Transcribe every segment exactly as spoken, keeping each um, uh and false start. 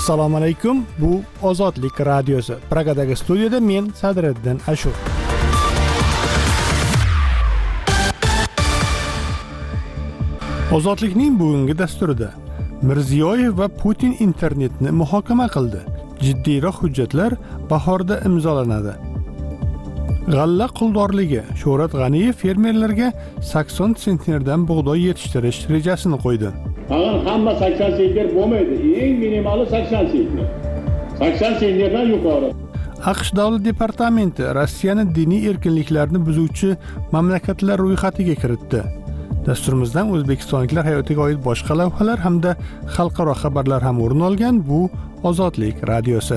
Assalomu alaykum. Bu Ozodlik radiosi. Pragadagi studiyada men Sadriddin Ashur. Ozodlikning bugungi dasturida Mirziyoyev va Putin internetni muhokama qildi. Jiddiyroq hujjatlar bahorda imzolanadi. G'alla quldorligi. Sho'rat G'aniyev fermerlarga sakson sentnerdan bug'doy yetishtirish rejasini qo'ydi. Faqat hamma sakson sentner bo'lmaydi. Eng minimali sakson sentner. sakson sentnerdan yuqori. AQSh Davlat departamenti Rossiyani diniy erkinliklarni buzuvchi mamlakatlar ro'yxatiga kiritdi. Dasturimizdan o'zbekistonliklar hayotiga oid boshqa lavhalar hamda xalqaro xabarlar ham o'rin olgan. Bu Ozodlik radiosi.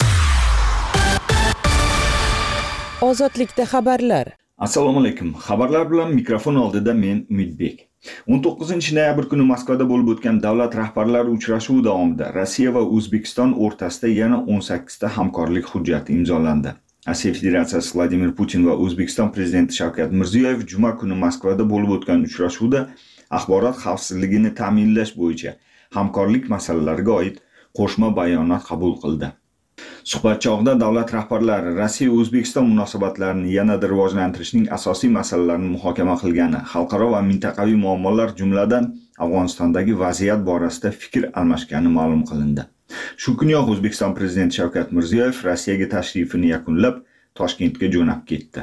Ozodlikda xabarlar. Assalomu alaykum. Xabarlar bilan mikrofon oldida men Umidbek. o'n to'qqizinchi noyabr kuni Moskvada bo'lib o'tgan davlat rahbarlari uchrashuvi davomida Rossiya va O'zbekiston o'rtasida yana o'n sakkizta hamkorlik hujjati imzolandi. Rossiya Federatsiyasi Vladimir Putin va O'zbekiston prezidenti Shavkat Mirziyoyev juma kuni Moskvada bo'lib o'tgan uchrashuvda axborot xavfsizligini ta'minlash bo'yicha hamkorlik masalalariga oid qo'shma bayonot qabul qildi. Suhbat chog'ida davlat rahbarlari Rossiya va O'zbekiston munosabatlarini yanada rivojlantirishning asosiy masalalarini muhokama qilgani, xalqaro va mintaqaviy muammolar jumladan Afg'onistondagi vaziyat borasida fikr almashgani ma'lum qilindi. Shu kuniyoq O'zbekiston prezidenti Shavkat Mirziyoyev Rossiyaga tashrifini yakunlab, Toshkentga jo'nab ketdi.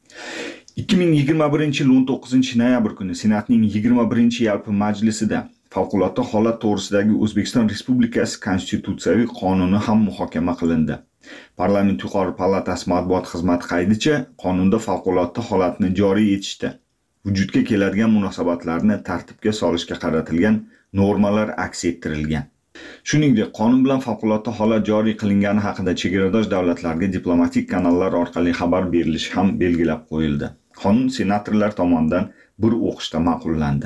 ikki ming yigirma birinchi yil o'n to'qqizinchi noyabr kuni Senatning yigirma birinchi yalpi majlisida Favqulodda holat to'g'risidagi O'zbekiston Respublikasi konstitutsiyaviy qonuni ham muhokama qilindi. Parlament yuqori palatasi matbuot xizmati qaydicha, qonunda favqulodda holatni joriy etishda vujudga keladigan munosabatlarni tartibga solishga qaratilgan normalar aks ettirilgan. Shuningdek, qonun bilan favqulodda holat joriy qilingani haqida chegaradosh davlatlarga diplomatik kanallar orqali xabar berilishi ham belgilab qo'yildi. Qonun senatorlar tomonidan bir o'qishda ma'qullandi.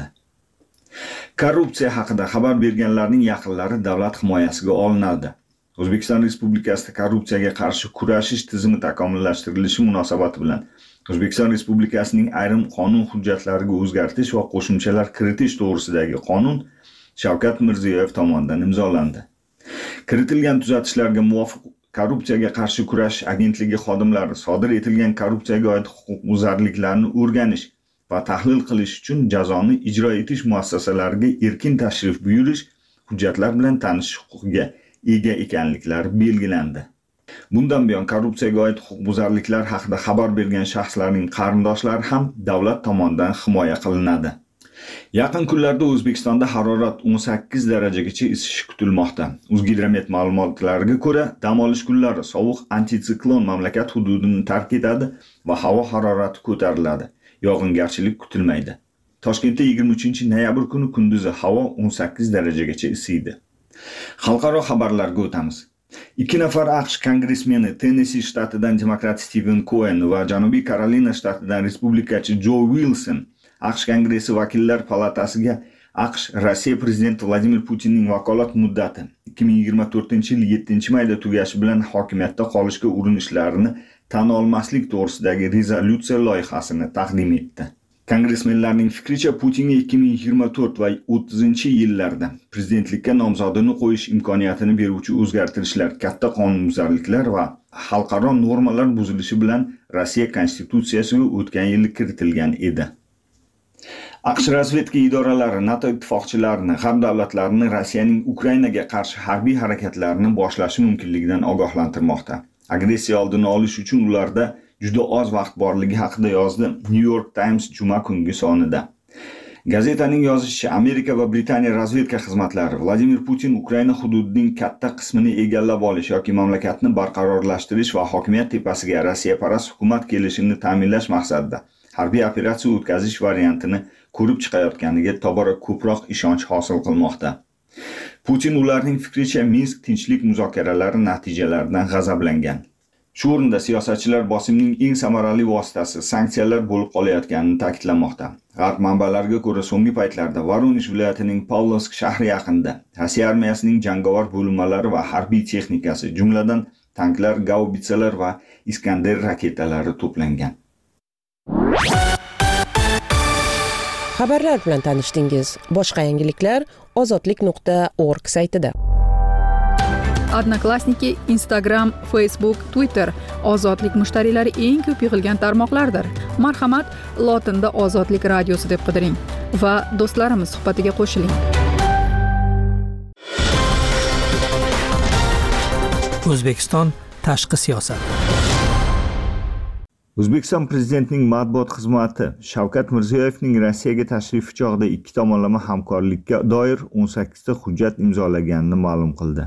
Korrupsiya haqida xabar berganlarning yaqinlari davlat himoyasiga olinadi. O'zbekiston Respublikasida korrupsiyaga qarshi kurashish tizimi takomillashtirilishi munosabati bilan O'zbekiston Respublikasining ayrim qonun hujjatlariga o'zgartirish va qo'shimchalar kiritish to'g'risidagi qonun Shavkat Mirziyoyev tomonidan imzolandi. Kiritilgan tuzatishlarga muvofiq korrupsiyaga qarshi kurash agentligi xodimlari sodir etilgan korrupsiyaga oid huquqbuzarliklarni o'rganish va tahlil qilish uchun jazoni ijro etish muassasalariga erkin tashrif buyurish, hujjatlar bilan tanishish huquqiga ega ekanliklari belgilandi. Bundan buyon korrupsiyaga oid huquqbuzarliklar haqida xabar bergan shaxslarning qarindoshlari ham davlat tomonidan himoya qilinadi. Yaqin kunlarda O'zbekistonda harorat o'n sakkiz darajagacha isishi kutilmoqda. O'zgidromet ma'lumotlariga ko'ra, dam olish kunlari sovuq antitsiklon mamlakat hududini tark etadi va havo harorati ko'tariladi. Yog'ingarchilik kutilmaydi. Toshkentda yigirma uchinchi noyabr kuni kunduzi havo o'n sakkiz darajagacha isiydi. Xalqaro xabarlarga o'tamiz. Ikki nafar AQSh kongressmeni Tennessee shtatidan demokrat Steven Cohen va Janubiy Karolina shtatidan respublikachi Joe Wilson AQSh Kongressi vakillar palatasiga AQSh Rossiya prezidenti Vladimir Putinning vakolat muddati ikki ming yigirma to'rtinchi yil yettinchi mayda tugashi bilan hokimiyatda qolishga urinishlarini tan olmaslik to'g'risidagi rezolyutsiya loyihasini taqdim etdi. Kongressmenlarning fikricha, Putinga ikki ming yigirma to'rt va o'ttizinchi yillarda prezidentlikka nomzodini qo'yish imkoniyatini beruvchi o'zgartirishlar, katta qonunbuzarliklar va xalqaro normalar buzilishi bilan Rossiya konstitutsiyasiga o'tgan yil kiritilgan edi. AQSh razvedka idoralari NATO ittifoqchilarini, g'arb davlatlarini Rossiyaning Ukrainaga qarshi harbiy harakatlarini boshlashi mumkinligidan ogohlantirmoqda. Agressiya oldini olish uchun ularda juda oz vaqt borligi haqida yozdi New York Times juma kungi sonida. Gazetaning yozishicha, Amerika va Britaniya razvedka xizmatlari Vladimir Putin Ukraina hududining katta qismini egallab olish yoki mamlakatni barqarorlashtirish va hokimiyat tepasiga Rossiya parast hukumat kelishini ta'minlash maqsadida harbiy operatsiya o'tkazish variantini ko'rib chiqayotganiga tobora ko'proq ishonch hosil qilmoqda. Putin ularning fikricha Minsk tinchlik muzokaralari natijalaridan g'azablangan. Shu o'rinda siyosatchilar bosimning eng samarali vositasi sanksiyalar bo'lib qolayotganini ta'kidlamoqda. G'arb manbalariga ko'ra, so'nggi paytlarda Voronezh viloyatining Pavlovsk shahri yaqinida Rossiya armiyasining jangovar bo'linmalari va harbiy texnikasi, jumladan tanklar, gaubitsalar va Iskander raketalari to'plangan. Xabarlar bilan tanishdingiz. Boshqa yangiliklar ozodlik nuqta org saytida. Odnoklassniki, Instagram, Facebook, Twitter ozodlik mushtariylari eng ko'p yig'ilgan tarmoqlardir. Marhamat, lotinda Ozodlik radiosi deb qidiring va do'stlarimiz suhbatiga qo'shiling. O'zbekiston tashqi siyosat. O'zbekiston Prezidentining matbuot xizmati Shavkat Mirziyoyevning Rossiyaga tashrifi chog'ida ikki tomonlama hamkorlikka doir o'n sakkizta hujjat imzolaganini ma'lum qildi.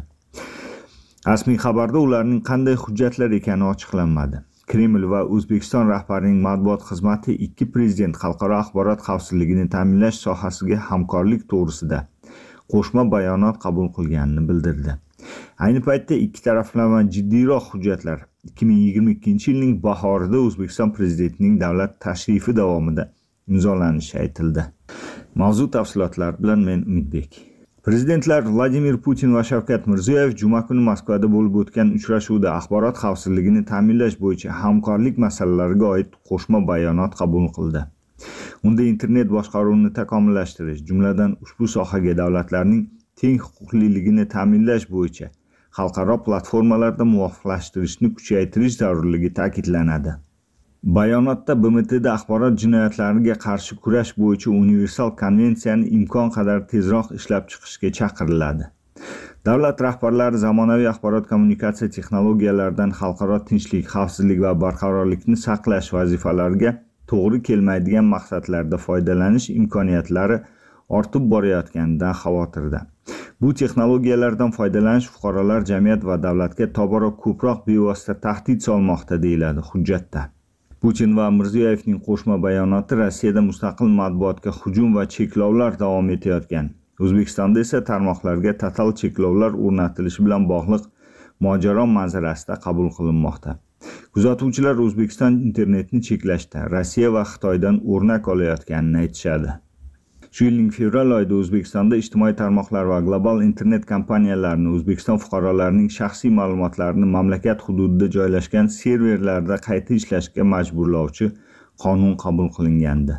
Rasmiy xabarda ularning qanday hujjatlar ekani ochiqlanmadi. Kreml va O'zbekiston rahbarining matbuot xizmati ikki prezident xalqaro axborot xavfsizligini ta'minlash sohasiga hamkorlik to'g'risida qo'shma bayonot qabul qilganini bildirdi. Ayni paytda ikki taraflama jiddiyroq hujjatlar ikki ming yigirma ikkinchi yilning bahorida O'zbekiston Prezidentining davlat tashrifi davomida imzolanishi aytildi. Mavzu tafsilotlar bilan men Umidbek. Prezidentlar Vladimir Putin va Shavkat Mirziyoyev juma kuni Moskvada bo'lib o'tgan uchrashuvda axborot xavfsizligini ta'minlash bo'yicha hamkorlik masalalariga oid qo'shma bayonot qabul qildi. Unda internet boshqaruvini takomillashtirish, jumladan ushbu sohaga davlatlarning teng huquqliligini ta'minlash bo'yicha xalqaro platformalarda muvofiqlashtirishni kuchaytirish zarurligi ta'kidlanadi. Bayonotda B M T'da axborot jinoyatlariga qarshi kurash bo'yicha universal konvensiyani imkon qadar tezroq ishlab chiqishga chaqiriladi. Davlat rahbarlari zamonaviy axborot kommunikatsiya texnologiyalaridan xalqaro tinchlik, xavfsizlik va barqarorlikni saqlash vazifalariga to'g'ri kelmaydigan maqsadlarda foydalanish imkoniyatlari ortib borayotganidan xavotirda. Bu texnologiyalardan foydalanish fuqarolar, jamiyat va davlatga tobora ko'proq bevosita tahdid solmoqda deyiladi hujjatda. Putin va Mirziyoyevning qo'shma bayonoti Rossiyada mustaqil matbuotga hujum va cheklovlar davom etayotgan. O'zbekistonda esa tarmoqlarga total cheklovlar o'rnatilishi bilan bog'liq mojaro manzarasida qabul qilinmoqda. Kuzatuvchilar O'zbekiston internetni cheklashda Rossiya va Xitoydan o'rnak olayotganini aytishadi. Shu yilning fevral oyida O'zbekistonda ijtimoiy tarmoqlar va global internet kompaniyalarini O'zbekiston fuqarolarining shaxsiy ma'lumotlarini mamlakat hududida joylashgan serverlarda qayta ishlashga majburlovchi qonun qabul qilingandi.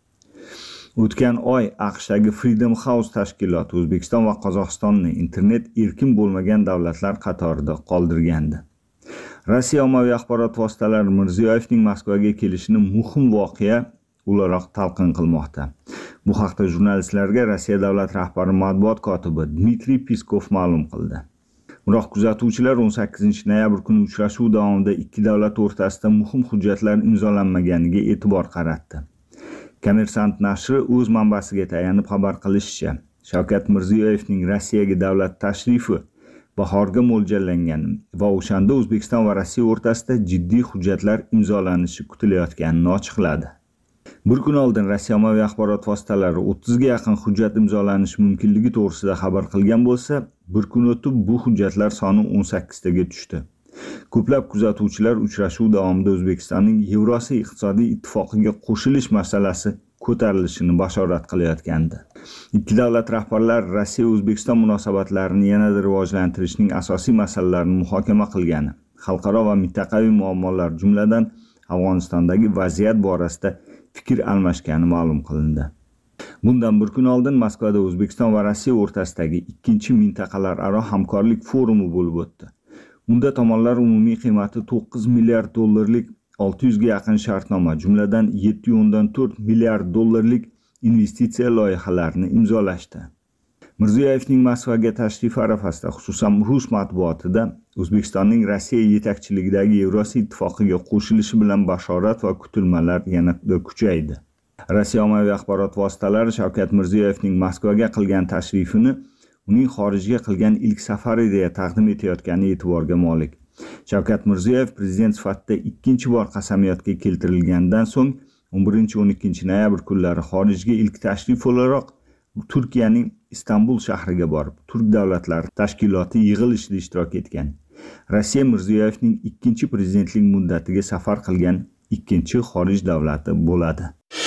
O'tgan oy AQShdagi Freedom House tashkiloti O'zbekiston va Qozog'istonni internet erkin bo'lmagan davlatlar qatorida qoldirgandi. Rossiya ommaviy axborot vositalari Mirziyoyevning Moskvaga kelishini muhim voqea o'laroq talqin qilmoqda. Bu haqda jurnalistlarga Rossiya davlat rahbari matbuot kotibi Dmitriy Peskov ma'lum qildi. Biroq kuzatuvchilar o'n sakkizinchi noyabr kuni uchrashuv davomida ikki davlat o'rtasida muhim hujjatlar imzolanmaganiga e'tibor qaratdi. Kommersant nashri o'z manbasiga tayanib xabar qilishicha, Shavkat Mirziyoyevning Rossiyaga davlat tashrifi bahorga mo'ljallangan va o'shanda O'zbekiston va Rossiya o'rtasida jiddiy hujjatlar imzolanishi kutilayotganini ochiqladi. Bir kun oldin Rossiya ommaviy axborot vositalari o'ttizga yaqin hujjat imzolanishi mumkinligi to'g'risida xabar qilgan bo'lsa, bir kun o'tib bu hujjatlar soni o'n sakkiztaga tushdi. Ko'plab kuzatuvchilar uchrashuv davomida O'zbekistonning Yevrosiyo iqtisodiy ittifoqiga qo'shilish masalasi ko'tarilishini bashorat qilayotgandi. Ikki davlat rahbarlari Rossiya-O'zbekiston munosabatlarini yanada rivojlantirishning asosiy masalalarini muhokama qilgani, xalqaro va mintaqaviy muammolar, jumladan Afg'onistondagi vaziyat borasida fikr almashgani ma'lum qilindi. Bundan bir kun oldin Moskvada O'zbekiston va Rossiya o'rtasidagi ikkinchi mintaqalararo hamkorlik forumi bo'lib o'tdi. Unda tomonlar umumiy qiymati to'qqiz milliard dollarlik olti yuzga yaqin shartnoma, jumladan yetti o'ndan to'rt milliard dollarlik investitsiya loyihalarini imzolashdi. Mirziyoyevning Moskvaga tashrifi arafasida, xususan rus matbuotida O'zbekistonning Rossiya yetakchiligidagi Yevrosiyo ittifoqiga qo'shilishi bilan bashorat va kutilmalar yanada kuchaydi. Rossiya ommaviy axborot vositalari Shavkat Mirziyoyevning Moskvaga qilgan tashrifini uning xorijga qilgan ilk safari deya taqdim etayotgani e'tiborga molik. Shavkat Mirziyoyev prezident sifatida ikkinchi bor qasamyodga keltirilgandan so'ng o'n birinchi o'n ikkinchi noyabr kunlari xorijga ilk tashrif o'laroq Turkiyaning Istanbul shahriga borib, Turk davlatlari tashkiloti yig'ilishida ishtirok etgan. Rossiya Mirziyoyevning ikkinchi prezidentlik muddatiga safar qilgan ikkinchi xorij davlati bo'ladi.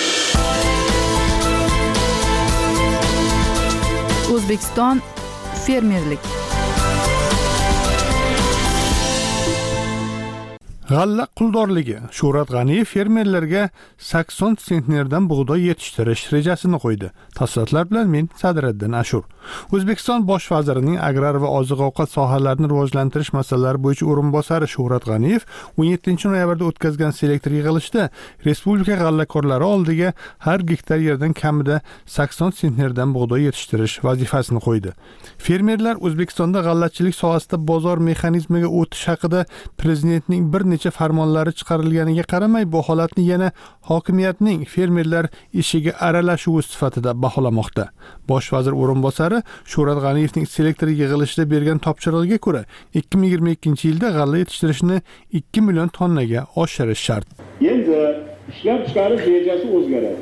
O'zbekiston fermerlik. G'alla quldorligi. Shuhrat G'aniyev fermerlarga sakson sentnerdan bug'doy yetishtirish rejasini qo'ydi. Tafsilotlar bilan men Sadriddin Ashur. O'zbekiston bosh vazirining agrar va oziq-ovqat sohalarini rivojlantirish masalalari bo'yicha o'rinbosari Shuhrat G'aniyev o'n yettinchi noyabrda o'tkazgan selektor yig'ilishida respublika g'allakorlari oldiga har gektar yerdan kamida sakson sentnerdan bug'doy yetishtirish vazifasini qo'ydi. Fermerlar O'zbekistonda g'allachilik sohasida bozor mexanizmiga o'tish haqida prezidentning bir necha farmonlari chiqarilganiga qaramay, bu holatni yana hokimiyatning fermerlar ishiga aralashuvi sifatida baholamoqda. Bosh vazir o'rinbosari Shuhrat G'aniyevning selektor yig'ilishida bergan topshirig'iga ko'ra, ikki ming yigirma ikkinchi yilda g'alla yetishtirishni ikki million tonnaga oshirish shart. Endi ishlab chiqarish rejasi o'zgaradi.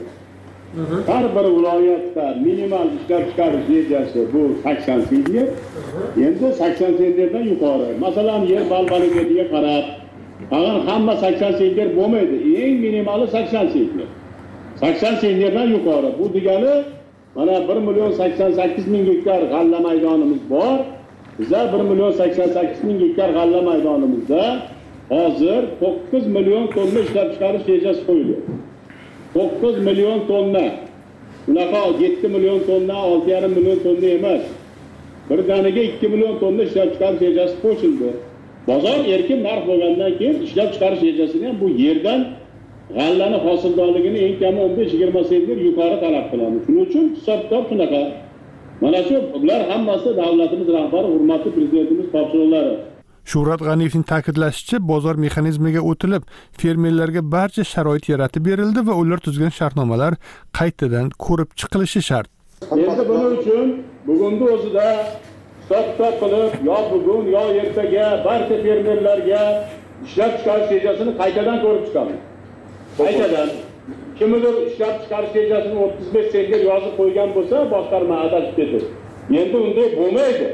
Har bir viloyatda minimal ishlab chiqarish rejasi bu sakson sentner. Endi sakson sentnerdan yuqori. Masalan, yer balbaliniga qarab, agar hamma sakson sentner bo'lmaydi, eng minimali sakson sentner. sakson sentnerdan yuqori. Bu degani mana bir million sakson sakkiz ming gektar g'alla maydonimiz bor. Bizda bir million sakson sakkiz ming gektar g'alla maydonimizda hozir to'qqiz million tonna ishlab chiqarish rejasi qo'yildi. to'qqiz million tonna. Bunaqa yetti million tonna, olti yarim million tonna emas. Birdaniga ikki million tonna ishlab chiqarish rejasi qo'shildi. Bozor erkin narx bo'lgandan keyin ishlab chiqarish rejasini ham bu yerdan g'allani hosildorligini eng kami o'n besh yigirma sentner yuqori talab qilamiz. Shuning uchun hisob-kitob shunaqa. Mana shu bular hammasi davlatimiz rahbari, hurmatli prezidentimiz topshiriqlari. Shuhrat G'aniyevning ta'kidlashicha, bozor mexanizmiga o'tilib, fermerlarga barcha sharoit yaratib berildi va ular tuzgan shartnomalar qaytadan ko'rib chiqilishi shart. Endi buning uchun bugungi o'zida hisob-kitob qilib, yo bugun, yo ertaga barcha fermerlarga ishlab chiqarish rejasini qaytadan ko'rib chiqamiz. Qaytadan kimdir ishlab chiqarish rejasini o'ttiz besh sentner yozib qo'ygan bo'lsa, boshqarma adashib ketadi. Endi unday bo'lmaydi.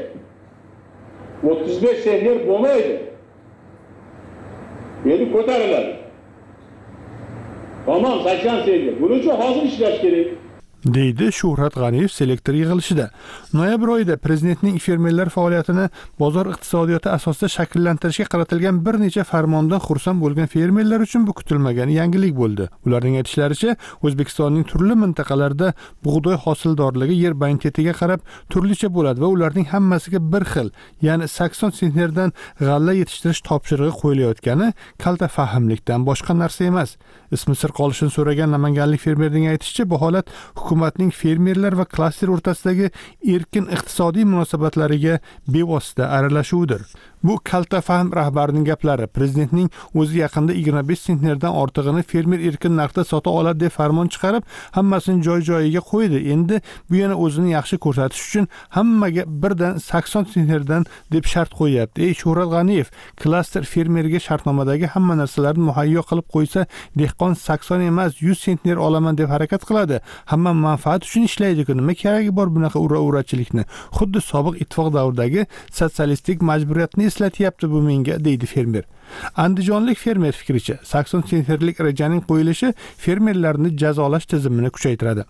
o'ttiz besh sentner bo'lmaydi. Endi ko'tariladi. Tamam, sakson sentner. Buning uchun hozir ishlash kerak. deydi Shuhrat G'aniyev selektor yig'ilishida. Noyabr oyida prezidentning fermerlar faoliyatini bozor iqtisodiyoti asosida shakllantirishga qaratilgan bir necha farmondan xursand bo'lgan fermerlar uchun bu kutilmagan yangilik bo'ldi. Ularning aytishlaricha, O'zbekistonning turli mintaqalarida bug'doy hosildorligi yer banketiga qarab turlicha bo'ladi va ularning hammasiga bir xil, ya'ni sakson sentnerdan g'alla yetishtirish topshirig'i qo'yilayotgani kalta fahmlikdan boshqa narsa emas. Ismi sir qolishini so'ragan namanganlik fermerning aytishicha, bu holat hukumatning fermerlar va klaster o'rtasidagi erkin iqtisodiy munosabatlariga bevosita aralashuvidir. Bu kalta fahm rahbarining gaplari. Prezidentning o'zi yaqinda yigirma besh sentnerdan ortig'ini fermer erkin narxda sota oladi deb farmon chiqarib, hammasini joy-joyiga qo'ydi. Endi bu yana o'zini yaxshi ko'rsatish uchun hammaga birdan sakson sentnerdan deb shart qo'yapti. Ey Shuhrat G'aniyev, klaster fermerga shartnomadagi hamma narsalarni muhayyo qilib qo'ysa, dehqon sakson emas yuz sentner olaman deb harakat qiladi. Hamma manfaat uchun ishlaydi-ku, nima keragi bor bunaqa ura-urachilikni? Xuddi sobiq ittifoq davridagi sotsialistik majburiyatni eslatyapti bu menga, deydi fermer. Andijonlik fermer fikricha, sakson sentnerlik rejaning qo'yilishi fermerlarni jazolash tizimini kuchaytiradi.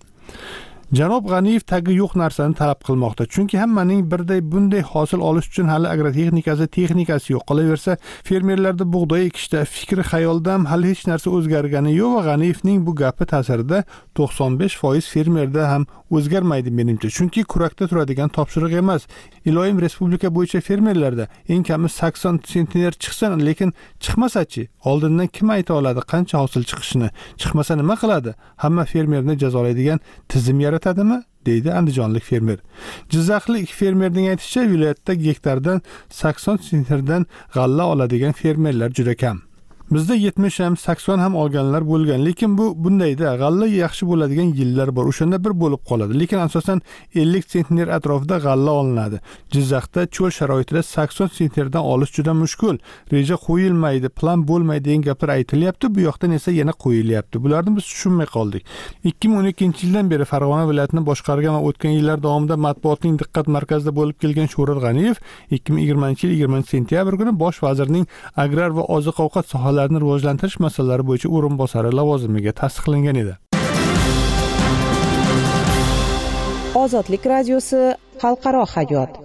Janob G'aniyev tagi yo'q narsani talab qilmoqda. Chunki hammaning birday bunday hosil olish uchun hali agrotexnikasi, texnikasi yo'q. Qolaversa, fermerlarda bug'doy ekishda fikri xayoldan hali hech narsa o'zgargani yo'q va G'aniyevning bu gapi ta'sirida to'qson besh foiz fermerda ham o'zgarmaydi menimcha. Chunki kurakda turadigan topshiriq emas. Iloyim respublika bo'yicha fermerlarda eng kami sakson sentner chiqsin, lekin chiqmasa-chi? Oldindan kim ayta oladi qancha hosil chiqishini? Chiqmasa nima qiladi? Hamma fermerni jazolaydigan tizim yaratadimi? deydi andijonlik fermer. Jizzaxlik fermerning aytishicha, viloyatda gektardan sakson sentnerdan g'alla oladigan fermerlar juda kam. Bizda yetmish ham, sakson ham olganlar bo'lgan, lekin bu bundayda g'alla yaxshi bo'ladigan yillar bor. O'shanda bir bo'lib qoladi, lekin asosan ellik sentner atrofida g'alla olinadi. Jizzaxda cho'l sharoitida sakson sentnerdan olish juda mushkul. Reja qo'yilmaydi, plan bo'lmaydi degan gaplar aytilyapti, bu yoqdan esa yana qo'yilyapti. Bularni biz tushunmay qoldik. ikki ming o'n ikkinchi yildan beri Farg'ona viloyatini boshqargan va o'tgan yillar davomida matbuotning diqqat markazida bo'lib kelgan Shuhrat G'aniyev ikki ming yigirmanchi yil yigirmanchi sentyabr kuni bosh vazirning agrar va oziq-ovqat sohalari rivojlantirish masalalari bo'yicha o'rinbosari lavozimiga tasdiqlangan edi. Ozodlik radiosi xalqaro hayot.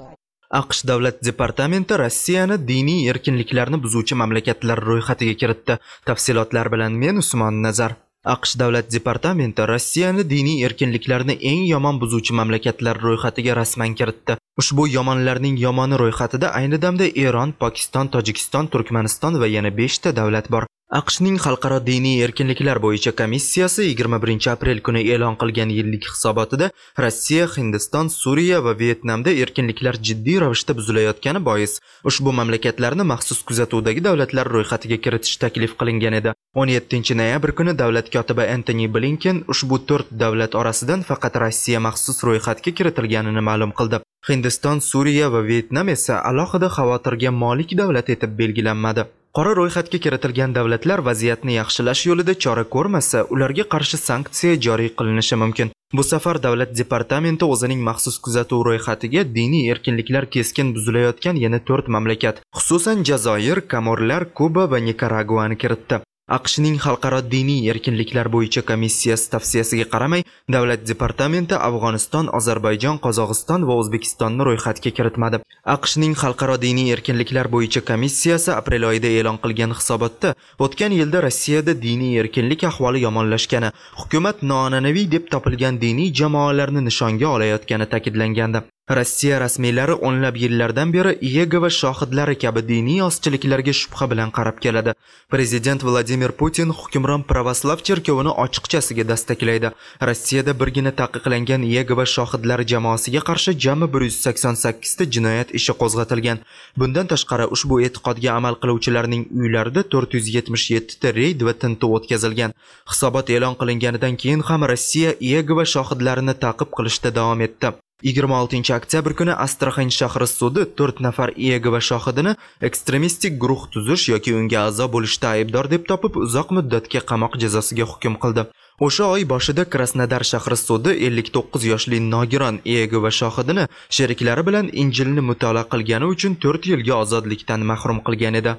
AQSh Davlat departamenti Rossiyani diniy erkinliklarni buzuvchi mamlakatlar ro'yxatiga kiritdi. Tafsilotlar bilan men Usmon Nazar. AQSh Davlat departamenti Rossiyani diniy erkinliklarni eng yomon buzuvchi mamlakatlar ro'yxatiga rasman kiritdi. Ushbu yomonlarning yomoni ro'yxatida ayni damda Eron, Pokiston, Tojikiston, Turkmaniston va yana besh ta davlat bor. AQShning Xalqaro diniy erkinliklar bo'yicha komissiyasi yigirma birinchi aprel kuni e'lon qilgan yillik hisobotida Rossiya, Hindiston, Suriya va Vyetnamda erkinliklar jiddiy ravishda buzilayotgani bois ushbu mamlakatlarni maxsus kuzatuvdagi davlatlar ro'yxatiga kiritish taklif qilingan edi. o'n yettinchi noyabr kuni davlat kotibi Antony Blinken ushbu to'rt davlat orasidan faqat Rossiya maxsus ro'yxatga kiritilganini ma'lum qildi. Hindiston, Suriya va Vyetnam esa alohida xavotirga molik davlat etib belgilanmadi. Qora ro'yxatga kiritilgan davlatlar vaziyatni yaxshilash yo'lida chora ko'rmasa, ularga qarshi sanksiya joriy qilinishi mumkin. Bu safar davlat departamenti o'zining maxsus kuzatuv ro'yxatiga diniy erkinliklar keskin buzilayotgan yana to'rt mamlakat, xususan Jazoir, Komorlar, Kuba va Nikaraguani kiritdi. AQShning Xalqaro diniy erkinliklar bo'yicha komissiyasi tavsiyasiga qaramay, davlat departamenti Afg'oniston, Ozarbayjon, Qozog'iston va O'zbekistonni ro'yxatga kiritmadi. AQShning Xalqaro diniy erkinliklar bo'yicha komissiyasi aprel oyida e'lon qilgan hisobotda o'tgan yilda Rossiyada diniy erkinlik ahvoli yomonlashgani, hukumat noan'anaviy deb topilgan diniy jamoalarni nishonga olayotgani ta'kidlangandi. Rossiya rasmiylari o'nlab yillardan beri Yegova shohidlari kabi diniy ozchiliklarga shubha bilan qarab keladi. Prezident Vladimir Putin hukmron pravoslav cherkovini ochiqchasiga dastaklaydi. Rossiyada birgina taqiqlangan Yegova shohidlari jamoasiga qarshi jami bir yuz sakson sakkiz ta jinoyat ishi qo'zg'atilgan. Bundan tashqari ushbu e'tiqodga amal qiluvchilarning uylarida to'rt yuz yetmish yetti ta reyd va tintuv o'tkazilgan. Hisobot e'lon qilinganidan keyin ham Rossiya Yegova shohidlarini ta'qib qilishda davom etdi. yigirma oltinchi oktyabr kuni Astraxan shahri sudi to'rt nafar Yegova shohidini ekstremistik guruh tuzish yoki unga a'zo bo'lishda aybdor deb topib, uzoq muddatga qamoq jazosiga hukm qildi. O'sha oy boshida Krasnodar shahri sudi ellik to'qqiz yoshli nogiron Yegova shohidini sheriklari bilan Injilni mutolaa qilgani uchun to'rt yilga ozodlikdan mahrum qilgan edi.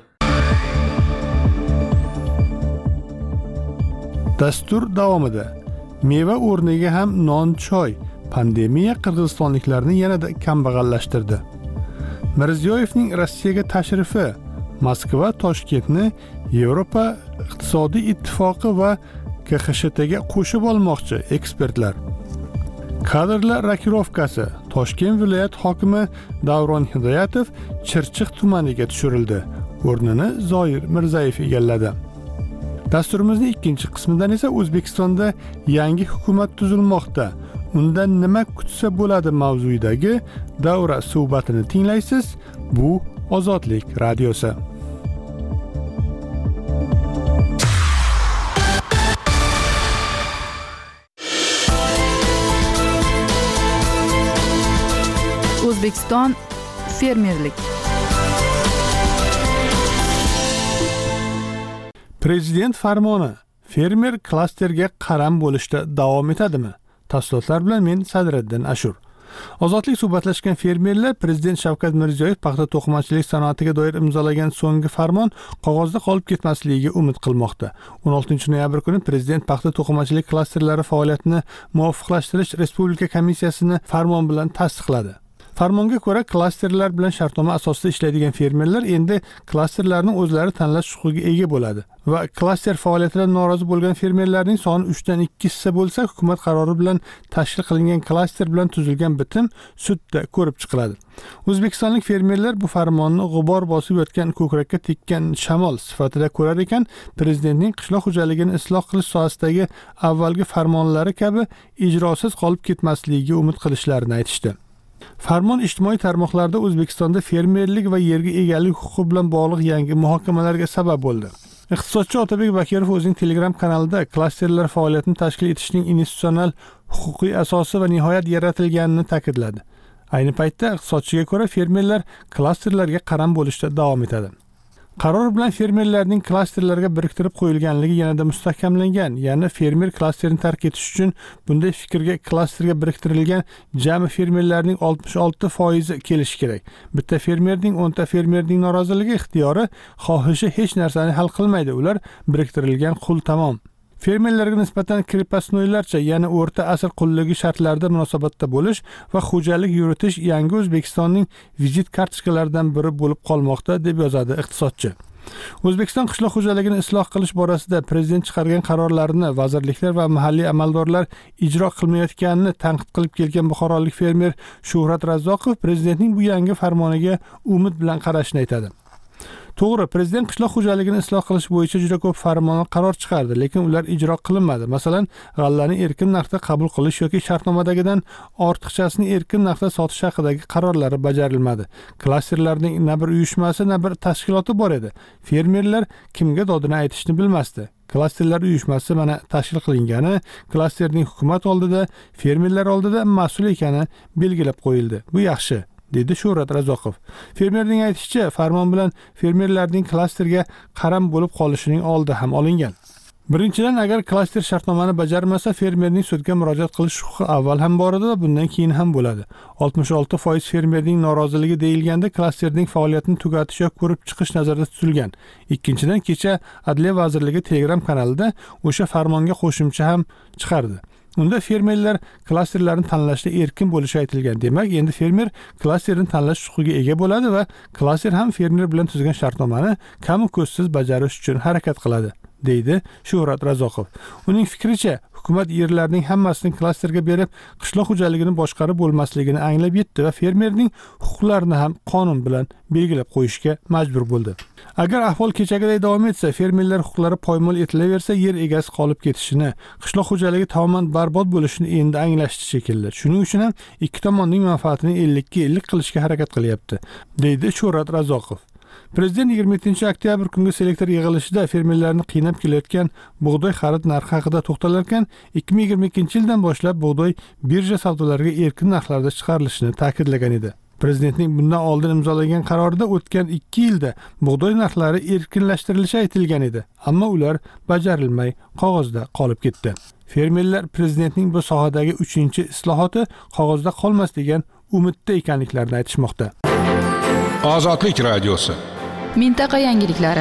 Dastur davomida meva o'rniga ham non, choy pandemiya qirg'izistonliklarni yanada kambag'allashtirdi. Mirziyoyevning Rossiyaga tashrifi Moskva Toshkentni Yevropa iqtisodiy ittifoqi va K X S T ga qo'shib olmoqchi ekspertlar. Kadrlar rokirovkasi. Toshkent viloyat hokimi Davron Hidoyatov Chirchiq tumaniga tushirildi. O'rnini Zoir Mirzayev egalladi. Dasturimizning ikkinchi qismidan esa O'zbekistonda yangi hukumat tuzilmoqda. Undan nima kutsa bo'ladi mavzuidagi davra suhbatini tinglaysiz. Bu Ozodlik radiosi. O'zbekiston fermerlik. Prezident farmoni fermer klasterga qaram bo'lishda davom etadimi? Tafsilotlar bilan men Sadriddin Ashur. Ozodlik suhbatlashgan fermerlar Prezident Shavkat Mirziyoyev paxta to'qimachilik sanoatiga doir imzolagan so'nggi farmon qog'ozda qolib ketmasligiga umid qilmoqda. o'n oltinchi noyabr kuni Prezident paxta to'qimachilik klasterlari faoliyatini muvofiqlashtirish Respublika komissiyasini farmon bilan tasdiqladi. Farmonga ko'ra, klasterlar bilan shartnoma asosida ishlaydigan fermerlar endi klasterlarni o'zlari tanlash huquqiga ega bo'ladi va klaster faoliyatidan norozi bo'lgan fermerlarning soni uchdan ikki hissa bo'lsa, hukumat qarori bilan tashkil qilingan klaster bilan tuzilgan bitim sudda ko'rib chiqiladi. O'zbekistonlik fermerlar bu farmonni g'ubor bosib yotgan ko'krakka tekkan shamol sifatida ko'rar ekan, prezidentning qishloq xo'jaligini isloh qilish sohasidagi avvalgi farmonlari kabi ijrosiz qolib ketmasligiga umid qilishlarini aytishdi. Farmon ijtimoiy tarmoqlarda O'zbekistonda fermerlik va yerga egalik huquqi bilan bog'liq yangi muhokamalarga sabab bo'ldi. Iqtisodchi Otabek Bakirov o'zining Telegram kanalida klasterlar faoliyatini tashkil etishning institutsional huquqiy asosi va nihoyat yaratilganini ta'kidladi. Ayni paytda iqtisodchiga ko'ra fermerlar klasterlarga qaram bo'lishda davom etadi. Qaror bilan fermerlarning klasterlarga biriktirib qo'yilganligi yanada mustahkamlangan. Ya'ni fermer klasterini tark etish uchun bunday fikrga klasterga biriktirilgan jami fermerlarning oltmish olti foizi kelishi kerak. Bitta fermerning o'nta fermerning noroziligi ixtiyori, xohishi hech narsani hal qilmaydi. Ular biriktirilgan qul tamom. Fermerlarga nisbatan krepostnoylarcha, ya'ni o'rta asr qulligi shartlarida munosabatda bo'lish va xo'jalik yuritish yangi O'zbekistonning vizit kartochkalaridan biri bo'lib qolmoqda, deb yozadi iqtisodchi. O'zbekiston qishloq xo'jaligini isloh qilish borasida prezident chiqargan qarorlarini vazirliklar va mahalliy amaldorlar ijro qilmayotganini tanqid qilib kelgan buxorolik fermer Shuhrat Razzoqov prezidentning bu yangi farmoniga umid bilan qarashini aytadi. To'g'ri, prezident qishloq xo'jaligini isloh qilish bo'yicha juda ko'p farmon qaror chiqardi, lekin ular ijro qilinmadi. Masalan, g'allani erkin narxda qabul qilish yoki shartnomadagidan ortiqchasini erkin narxda sotish haqidagi qarorlari bajarilmadi. Klasterlarning na bir uyushmasi, na bir tashkiloti bor edi. Fermerlar kimga dodini aytishni bilmasdi. Klasterlar uyushmasi mana tashkil qilingani, klasterning hukumat oldida, fermerlar oldida mas'ul ekani belgilab qo'yildi. Bu yaxshi, dedi Shuhrat Razzoqov. Fermerning aytishicha, farmon bilan fermerlarning klasterga qaram bo'lib qolishining oldi ham olingan. Birinchidan, agar klaster shartnomani bajarmasa, fermerning sudga murojaat qilish huquqi avval ham bor edi va bundan keyin ham bo'ladi. oltmish olti foiz fermerning noroziligi deyilganda klasterning faoliyatini tugatish yoki ko'rib chiqish nazarda tutilgan. Ikkinchidan, kecha Adliya vazirligi Telegram kanalida o'sha farmonga qo'shimcha ham chiqardi. Unda fermerlar klasterlarni tanlashda erkin bo'lishi aytilgan. Demak, endi fermer klasterni tanlash huquqiga ega bo'ladi va klaster ham fermer bilan tuzgan shartnomani kamu ko'zsiz bajarish uchun harakat qiladi, deydi Shuhrat Razzoqov. Uning fikricha, hukumat yerlarning hammasini klasterga berib, qishloq xo'jaligini boshqarib bo'lmasligini anglab yetdi va fermerning huquqlarini ham qonun bilan belgilab qo'yishga majbur bo'ldi. Agar ahvol kechagiday davom etsa, fermerlar huquqlari poymol etilaversa, yer egasi qolib ketishini, qishloq xo'jaligi tamoman barbod bo'lishini endi anglashdi shekilli. Shuning uchun ham ikki tomonning manfaatini ellik ga ellik qilishga harakat qilyapti, deydi Shuhrat Razzoqov. Prezident yigirma yettinchi oktyabr kungi selektor yig'ilishida fermerlarni qiynab kelayotgan bug'doy xarid narxi haqida to'xtalarkan, ikki ming yigirma ikkinchi yildan boshlab bug'doy birja savdolariga erkin narxlarda chiqarilishini ta'kidlagan edi. Prezidentning bundan oldin imzolagan qarorida o'tgan ikki yilda bug'doy narxlari erkinlashtirilishi aytilgan edi, ammo ular bajarilmay qog'ozda qolib ketdi. Fermerlar prezidentning bu sohadagi uchinchi islohoti qog'ozda qolmas degan umidda ekanliklarini aytishmoqda. Ozodlik radiosi. Mintaqa yangiliklari.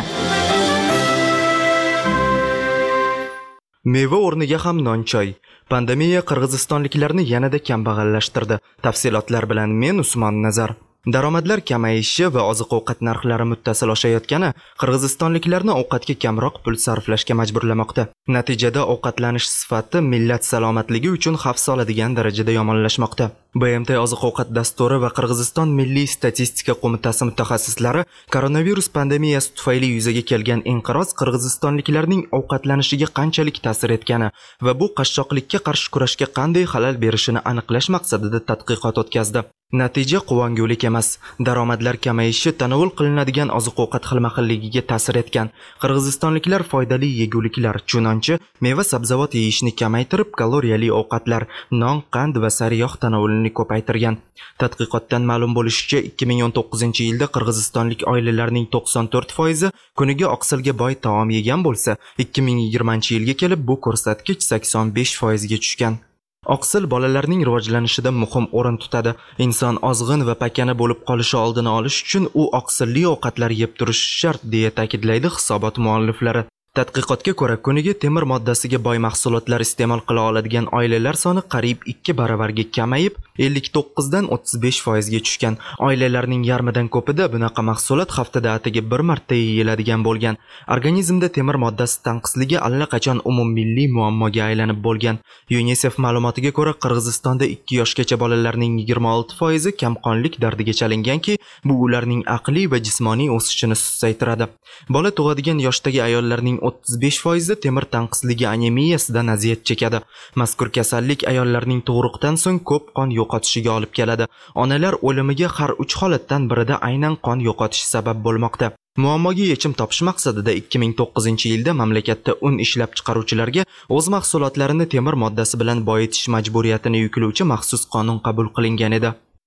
Meva o'rniga ham non-choy. Pandemiya qirg'izistonliklarni yanada kambag'allashtirdi. Tafsilotlar bilan men Usmon Nazar. Daromadlar kamayishi va oziq-ovqat narxlari muttasil oshayotgani qirg'izistonliklarni ovqatga kamroq pul sarflashga majburlamoqda. Natijada ovqatlanish sifati millat salomatligi uchun xavf soladigan darajada yomonlashmoqda. B M T oziq-ovqat dasturi va Qirg'iziston Milliy statistika qo'mitasi mutaxassislari koronavirus pandemiyasi tufayli yuzaga kelgan inqiroz qirg'izistonliklarning ovqatlanishiga qanchalik ta'sir etgani va bu qashshoqlikka qarshi kurashga qanday xalal berishini aniqlash maqsadida tadqiqot o'tkazdi. Natija quvongulik emas. Daromadlar kamayishi tanovul qilinadigan oziq-ovqat xilma-xilligiga ta'sir etgan. Qirg'izistonliklar foydali yeguliklar, chunonchi, meva-sabzavot yeyishni kamaytirib, kaloriyali ovqatlar, non, qand va sariyog' tanovulini ko'paytirgan. Tadqiqotdan ma'lum bo'lishicha, ikki ming o'n to'qqizinchi yilda qirg'izistonlik oilalarning to'qson to'rt foizi kuniga oqsilga boy taom yegan bo'lsa, ikki ming yigirmanchi yilga kelib bu ko'rsatkich sakson besh foizga tushgan. Oqsil bolalarning rivojlanishida muhim o'rin tutadi. Inson ozg'in va pakana bo'lib qolishi oldini olish uchun u oqsilli ovqatlar yeb turishi shart, deya ta'kidlaydi hisobot mualliflari. Tadqiqotga ko'ra, kuniga temir moddasiga boy mahsulotlar iste'mol qila oladigan oilalar soni qariyb ikki baravarga kamayib, ellik to'qqiz dan o'ttiz besh foizga tushgan. Oilalarning yarmidan ko'pida bunaqa mahsulot haftada atigi bir marta yeyiladigan bo'lgan. Organizmda temir moddasi tanqisligi allaqachon umummilliy muammoga aylanib bo'lgan. UNICEF ma'lumotiga ko'ra, Qirg'izistonda ikki yoshgacha bolalarning yigirma olti foizi kamqonlik dardiga chalinganki, bu ularning aqliy va jismoniy o'sishini susaytiradi. Bola tug'adigan yoshdagi ayollarning o'ttiz besh foizi temir tanqisligi anemiyasidan aziyat chekadi. Mazkur kasallik ayollarning tug'ruqdan so'ng ko'p qon yo'qotishiga olib keladi. Onalar o'limiga har uch holatdan birida aynan qon yo'qotish sabab bo'lmoqda. Muammoga yechim topish maqsadida ikki ming to'qqizinchi yilda mamlakatda un ishlab chiqaruvchilarga o'z mahsulotlarini temir moddasi bilan boyitish majburiyatini yuklovchi maxsus qonun qabul qilingan edi.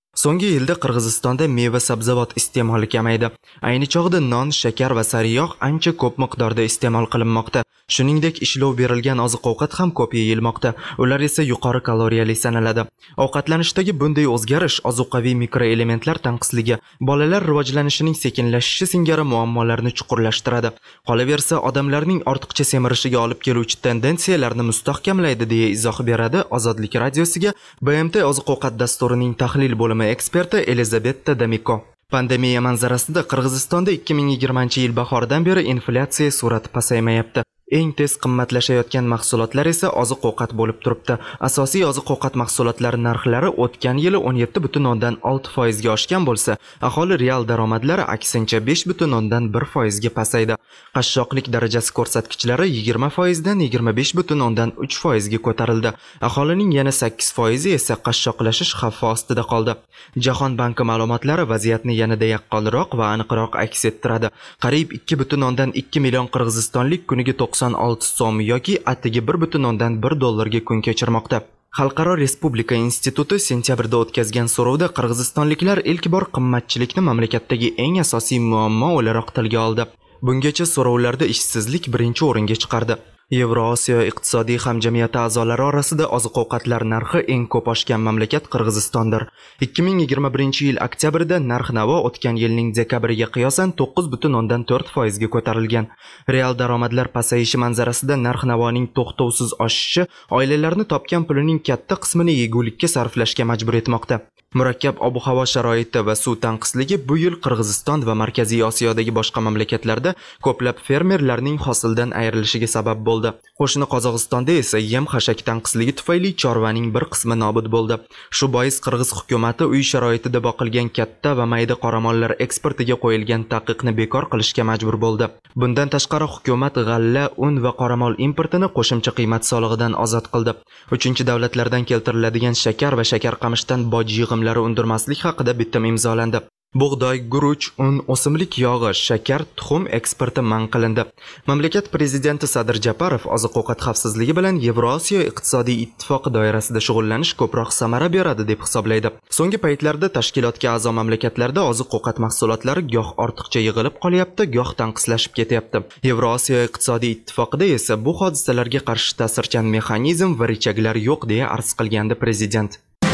So'nggi yilda Qirg'izistonda meva-sabzavot iste'moli kamaydi. Ayni chog'da non, shakar va sariyog' ancha ko'p miqdorda iste'mol qilinmoqda. Shuningdek, ishlov berilgan oziq-ovqat ham ko'p yeyilmoqda. Ular esa yuqori kaloriyali sanaladi. Ovqatlanishdagi bunday o'zgarish ozuqaviy mikroelementlar tanqisligi, bolalar rivojlanishining sekinlashishi singari muammolarni chuqurlashtiradi. Qolaversa, odamlarning ortiqcha semirishiga olib keluvchi tendensiyalarni mustahkamlaydi deya izoh beradi Ozodlik radiosiga B M T oziq-ovqat dasturining tahlil bo'limi eksperti Elizabetta Damiko. Pandemiya manzarasida Qirg'izistonda ikki ming yigirmanchi yil bahoridan beri inflyatsiya sur'ati pasaymayapti. Eng tez qimmatlashayotgan mahsulotlar esa oziq-ovqat bo'lib turibdi. Asosiy oziq-ovqat mahsulotlari narxlari o'tgan yili o'n yetti butun o'ndan olti foiz ga oshgan bo'lsa, aholi real daromadlari aksincha besh butun o'ndan bir foiz ga pasaydi. Qashshoqlik darajasi ko'rsatkichlari yigirma foiz dan yigirma besh butun o'ndan uch foiz ga ko'tarildi. Aholining yana sakkiz foiz esa qashshoqlashish xavfi ostida qoldi. Jahon banki ma'lumotlari vaziyatni yanada yaqqolroq va aniqroq aks ettiradi. Qariyb ikki butun o'ndan ikki million qirg'izistonlik kuniga to'qson olti so'm yoki atigi bir butun o'ndan bir dollarga kun kechirmoqda. Xalqaro Respublika instituti sentyabrda o'tkazgan so'rovda qirg'izistonliklar ilk bor qimmatchilikni mamlakatdagi eng asosiy muammo o'laroq tilga oldi. Bungacha so'rovlarda ishsizlik birinchi o'ringa chiqardi. Yevrosiyo iqtisodiy hamjamiyati a'zolari orasida oziq-ovqatlar narxi eng ko'p oshgan mamlakat Qirg'izistondir. ikki ming yigirma birinchi yil oktyabrda narx-navo o'tgan yilning dekabriga qiyosan to'qqiz butun o'ndan to'rt foiz ga ko'tarilgan. Real daromadlar pasayishi manzarasida narx-navoning to'xtovsiz oshishi oilalarni topgan pulining katta qismini yegulikka sarflashga majbur etmoqda. Murakkab ob-havo sharoiti va suv tanqisligi bu yil Qirg'iziston va Markaziy Osiyodagi boshqa mamlakatlarda ko'plab fermerlarning hosildan ayrilishiga sabab bo'ldi. Qo'shni Qozog'istonda esa yem-xashak tanqisligi tufayli chorvaning bir qismi nobud bo'ldi. Shu bois Qirg'iz hukumatı uy sharoitida boqilgan katta va mayda qoramollar eksportiga qo'yilgan taqiqni bekor qilishga majbur bo'ldi. Bundan tashqari hukumat g'alla, un va qoramol importini qo'shimcha qiymat solig'idan ozod qildi. Uchinchi davlatlardan keltiriladigan shakar va shakar qamishdan boj yig'imlari undirmaslik haqida bitim imzolandi. Bug'doy, guruch, un, o'simlik yog'i, shakar, tuxum eksporti man qilindi. Mamlakat prezidenti Sadir Japarov oziq-ovqat xavfsizligi bilan Yevrosiyo iqtisodiy ittifoqi doirasida shug'ullanish ko'proq samara beradi deb hisoblaydi. So'nggi paytlarda tashkilotga a'zo mamlakatlarda oziq-ovqat mahsulotlari goh ortiqcha yig'ilib qolyapti, goh tanqislashib ketyapti. Yevrosiyo iqtisodiy ittifoqida esa bu hodisalarga qarshi ta'sirchan mexanizm va richaglar yo'q deya arz qilgandi prezident.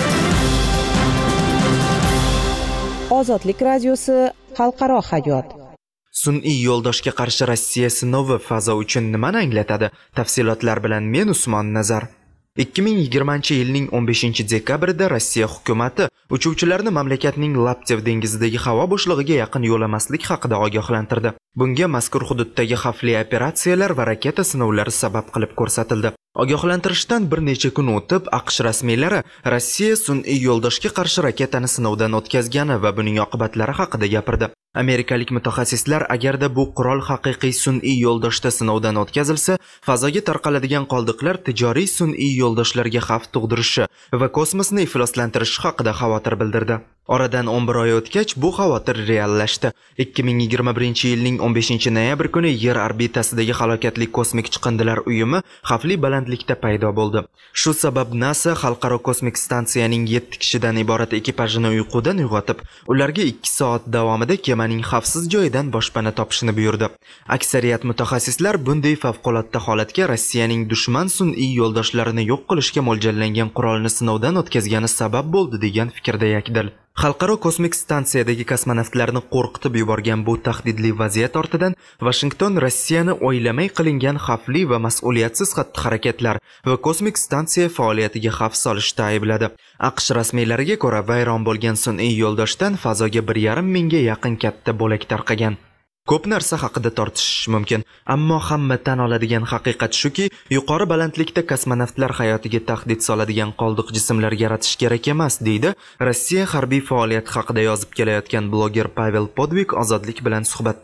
Ozodlik radiosi xalqaro hayot. Sun'iy yo'ldoshga qarshi Rossiya sinovi fazo uchun nimani anglatadi? Tafsilotlar bilan men Usmon Nazar. ikki ming yigirmanchi yilning o'n beshinchi dekabrida Rossiya hukumati uchuvchilarni mamlakatning Laptev dengizidagi havo bo'shlig'iga yaqin yo'lamaslik haqida ogohlantirdi. Bunga mazkur hududdagi xavfli operatsiyalar va raketa sinovlari sabab qilib ko'rsatildi. Ogohlantirishdan bir necha kun o'tib, AQSh rasmiylari Rossiya sun'iy yo'ldoshga qarshi raketani sinovdan o'tkazgani va buning oqibatlari haqida gapirdi. Amerikalik mutaxassislar agarda bu qurol haqiqiy sun'iy yo'ldoshda sinovdan o'tkazilsa, fazoga tarqaladigan qoldiqlar tijoriy sun'iy yo'ldoshlarga xavf tug'dirishi va kosmosni ifloslantirishi haqida xavotir bildirdi. Oradan o'n bir oy o'tgach, bu xavotir reallashdi. ikki ming yigirma birinchi yilning o'n beshinchi noyabr kuni Yer orbitasidagi halokatli kosmik chiqindilar uyumi xavfli balandlikda paydo bo'ldi. Shu sabab NASA Xalqaro kosmik stansiyaning yetti kishidan iborat ekipajini uyqudan uyg'otib, ularga ikki soat davomida kemaning xavfsiz joyidan boshpana topishni buyurdi. Aksariyat mutaxassislar bunday favqulodda holatga Rossiyaning dushman sun'iy yo'ldoshlarini yo'q qilishga mo'ljallangan qurolni sinovdan o'tkazgani sabab bo'ldi degan fikrda yakdil. Xalqaro kosmik stansiyadagi kosmonavtlarni qo'rqitib yuborgan bu tahdidli vaziyat ortidan Washington Rossiyani o'ylamay qilingan xavfli va mas'uliyatsiz xatti-harakatlar va kosmik stansiya faoliyatiga xavf solishda aybladi. AQSh rasmiylariga ko'ra, vayron bo'lgan sun'iy yo'ldoshdan fazoga bir yarim mingga yaqin katta bo'lak tarqagan. Ko'p narsa haqida tortishish mumkin, ammo hamma tan oladigan haqiqat shuki, yuqori balandlikda kosmonavtlar hayotiga tahdid soladigan qoldiq jismlar yaratish kerak emas, deydi Rossiya harbiy faoliyat haqida yozib kelayotgan bloger Pavel Podvik Ozodlik bilan suhbatda.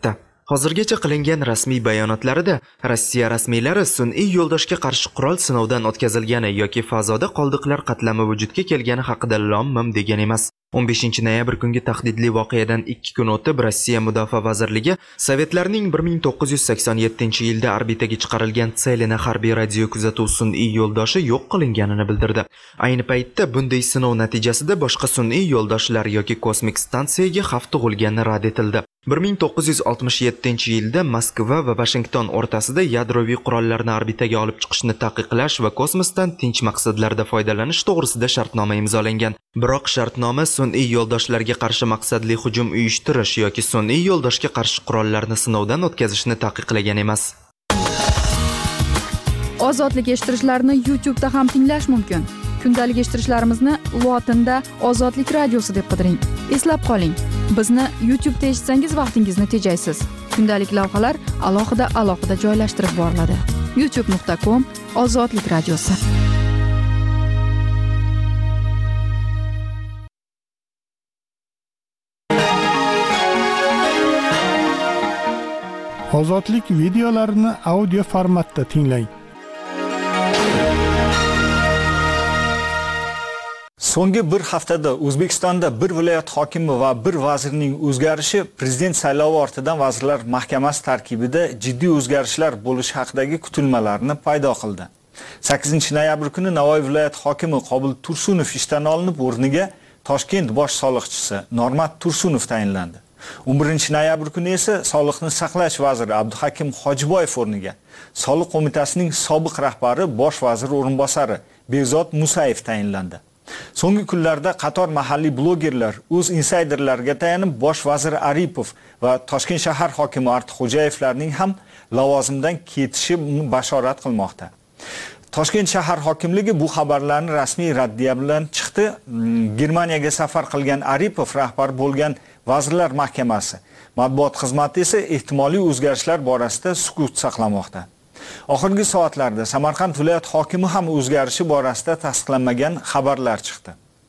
Hozirgacha qilingan rasmiy bayonotlarida Rossiya rasmiylari sun'iy yo'ldoshga qarshi qurol sinovdan o'tkazilgani yoki fazoda qoldiqlar qatlami vujudga kelgani haqida lom-mim degan emas. o'n beshinchi noyabr kungi tahdidli voqeadan ikki kun o'tib Rossiya Mudofaa vazirligi Sovetlarning bir ming to'qqiz yuz sakson yettinchi yilda orbitaga chiqarilgan Tselina harbiy radio kuzatuv sun'iy yo'ldoshi yo'q qilinganini bildirdi. Ayni paytda bunday sinov natijasida boshqa sun'iy yo'ldoshlar yoki kosmik stansiyaga xavf tug'ilgani rad etildi. bir ming to'qqiz yuz oltmish yettinchi yilda Moskva va Washington o'rtasida yadroviy qurollarni orbitaga olib chiqishni taqiqlash va kosmosdan tinch maqsadlarda foydalanish to'g'risida shartnoma imzolangan. Biroq shartnoma sun'iy yo'ldoshlarga qarshi maqsadli hujum uyushtirish yoki sun'iy yo'ldoshga qarshi qurollarni sinovdan o'tkazishni taqiqlagan emas. Ozodlik eshittirishlarni YouTube'da ham tinglash mumkin. Kundalik eshittirishlarimizni lotinda Ozodlik radiosi deb qidiring. Eslab qoling, bizni YouTube'da eshitsangiz vaqtingizni tejaysiz. Kundalik lavhalar alohida alohida joylashtirib boriladi. youtube nuqta com Ozodlik radiosi. Ozodlik videolarini audio formatda tinglang. So'nggi bir haftada O'zbekistonda bir viloyat hokimi va bir vazirning o'zgarishi prezident saylovi ortidan Vazirlar Mahkamasi tarkibida jiddiy o'zgarishlar bo'lishi haqidagi kutilmalarni paydo qildi. sakkizinchi noyabr kuni Navoiy viloyat hokimi Qobul Tursunov ishdan olinib, o'rniga Toshkent bosh soliqchisi Normat Tursunov tayinlandi. o'n birinchi noyabr kuni esa Sog'liqni saqlash vaziri Abduhakim Hojiboyev o'rniga Soliq qo'mitasining sobiq rahbari bosh vazir o'rinbosari Behzod Musayev tayinlandi. So'nggi kunlarda qator mahalliy blogerlar o'z insayderlarga tayanib bosh vazir Aripov va Toshkent shahar hokimi Ortiqxo'jayevlarning ham lavozimdan ketishi bashorat qilmoqda. Toshkent shahar hokimligi bu xabarlarni rasmiy raddiya bilan chiqdi. Germaniyaga safar qilgan Aripov rahbar bo'lgan Vazirlar Mahkamasi matbuot xizmati esa ehtimoliy o'zgarishlar borasida sukut saqlamoqda. Oxirgi soatlarda Samarqand viloyat hokimi ham o'zgarishi borasida tasdiqlanmagan xabarlar chiqdi.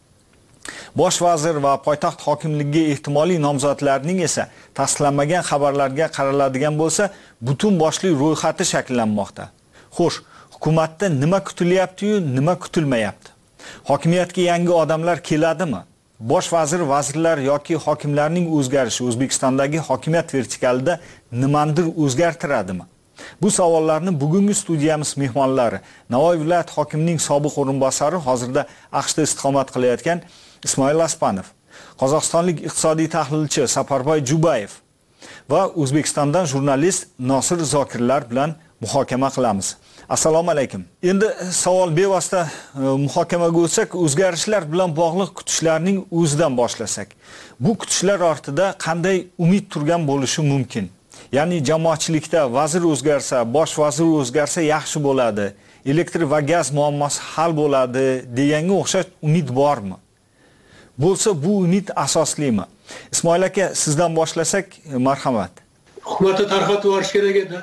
Bosh vazir va poytaxt hokimligiga ehtimoliy nomzodlarning esa tasdiqlanmagan xabarlarga qaraladigan bo'lsa, butun boshli ro'yxati shakllanmoqda. Xo'sh, hukumatda nima kutilyapti-yu, nima kutilmayapti? Hokimiyatga yangi odamlar keladimi? Bosh vazir, vazirlar yoki hokimlarning o'zgarishi O'zbekistondagi hokimiyat vertikalida nimandir o'zgartiradimi? Bu savollarni bugungi studiyamiz mehmonlari Navoiy viloyat hokimining sobiq o'rinbosari, hozirda AQShda istiqomat qilayotgan Ismoil Aspanov, qozog'istonlik iqtisodiy tahlilchi Saparboy Jubayev va O'zbekistondan jurnalist Nosir Zokirlar bilan muhokama qilamiz. Assalomu alaykum. Endi savol bevosita muhokamaga o'tsak, o'zgarishlar bilan bog'liq kutishlarning o'zidan boshlasak. Bu kutishlar ortida qanday umid turgan bo'lishi mumkin? Ya'ni jamoatchilikda vazir o'zgarsa, bosh vazir o'zgarsa yaxshi bo'ladi, elektr va gaz muammosi hal bo'ladi deganga o'xshash umid bormi? Bo'lsa, bu umid asoslimi? Ismoil aka, sizdan boshlasak, marhamat. Hukumatni tarqatib yuborish kerak edi.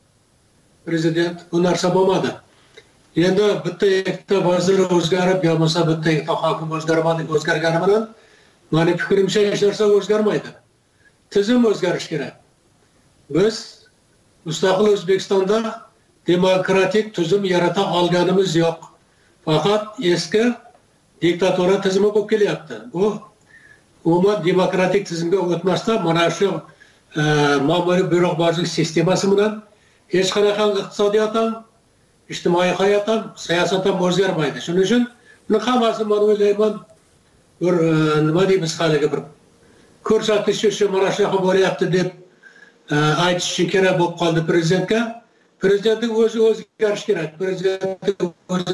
Prezident bu narsa bo'lmadi. Endi bitta ikkita vazir o'zgarib, yo bo'lmasa bitta ikkita hokim o'zgarmadi, o'zgargani bilan meni fikrimcha hech narsa o'zgarmaydi. Tizim o'zgarish kerak. Biz mustaqil O'zbekistonda demokratik tuzum yarata olganimiz yo'q. Faqat eski diktatura tizimi bo'lib kelyapti. Bu umuman demokratik tizimga o'tmasdan mana shu ma'muriy byurokratlik sistemasi bilan hech qanaqa iqtisodiyot ham, ijtimoiy hayot ham, siyosat ham o'zgarmaydi. Shuning uchun buni hammasi men o'ylayman bir nima deymiz haligi bir ko'rsatish uchun mana shunaqa bo'lyapti deb aytishi kerak bo'lib qoldi prezidentga. Prezidentning o'zi o'zgarish kerak. Prezidentning o'zi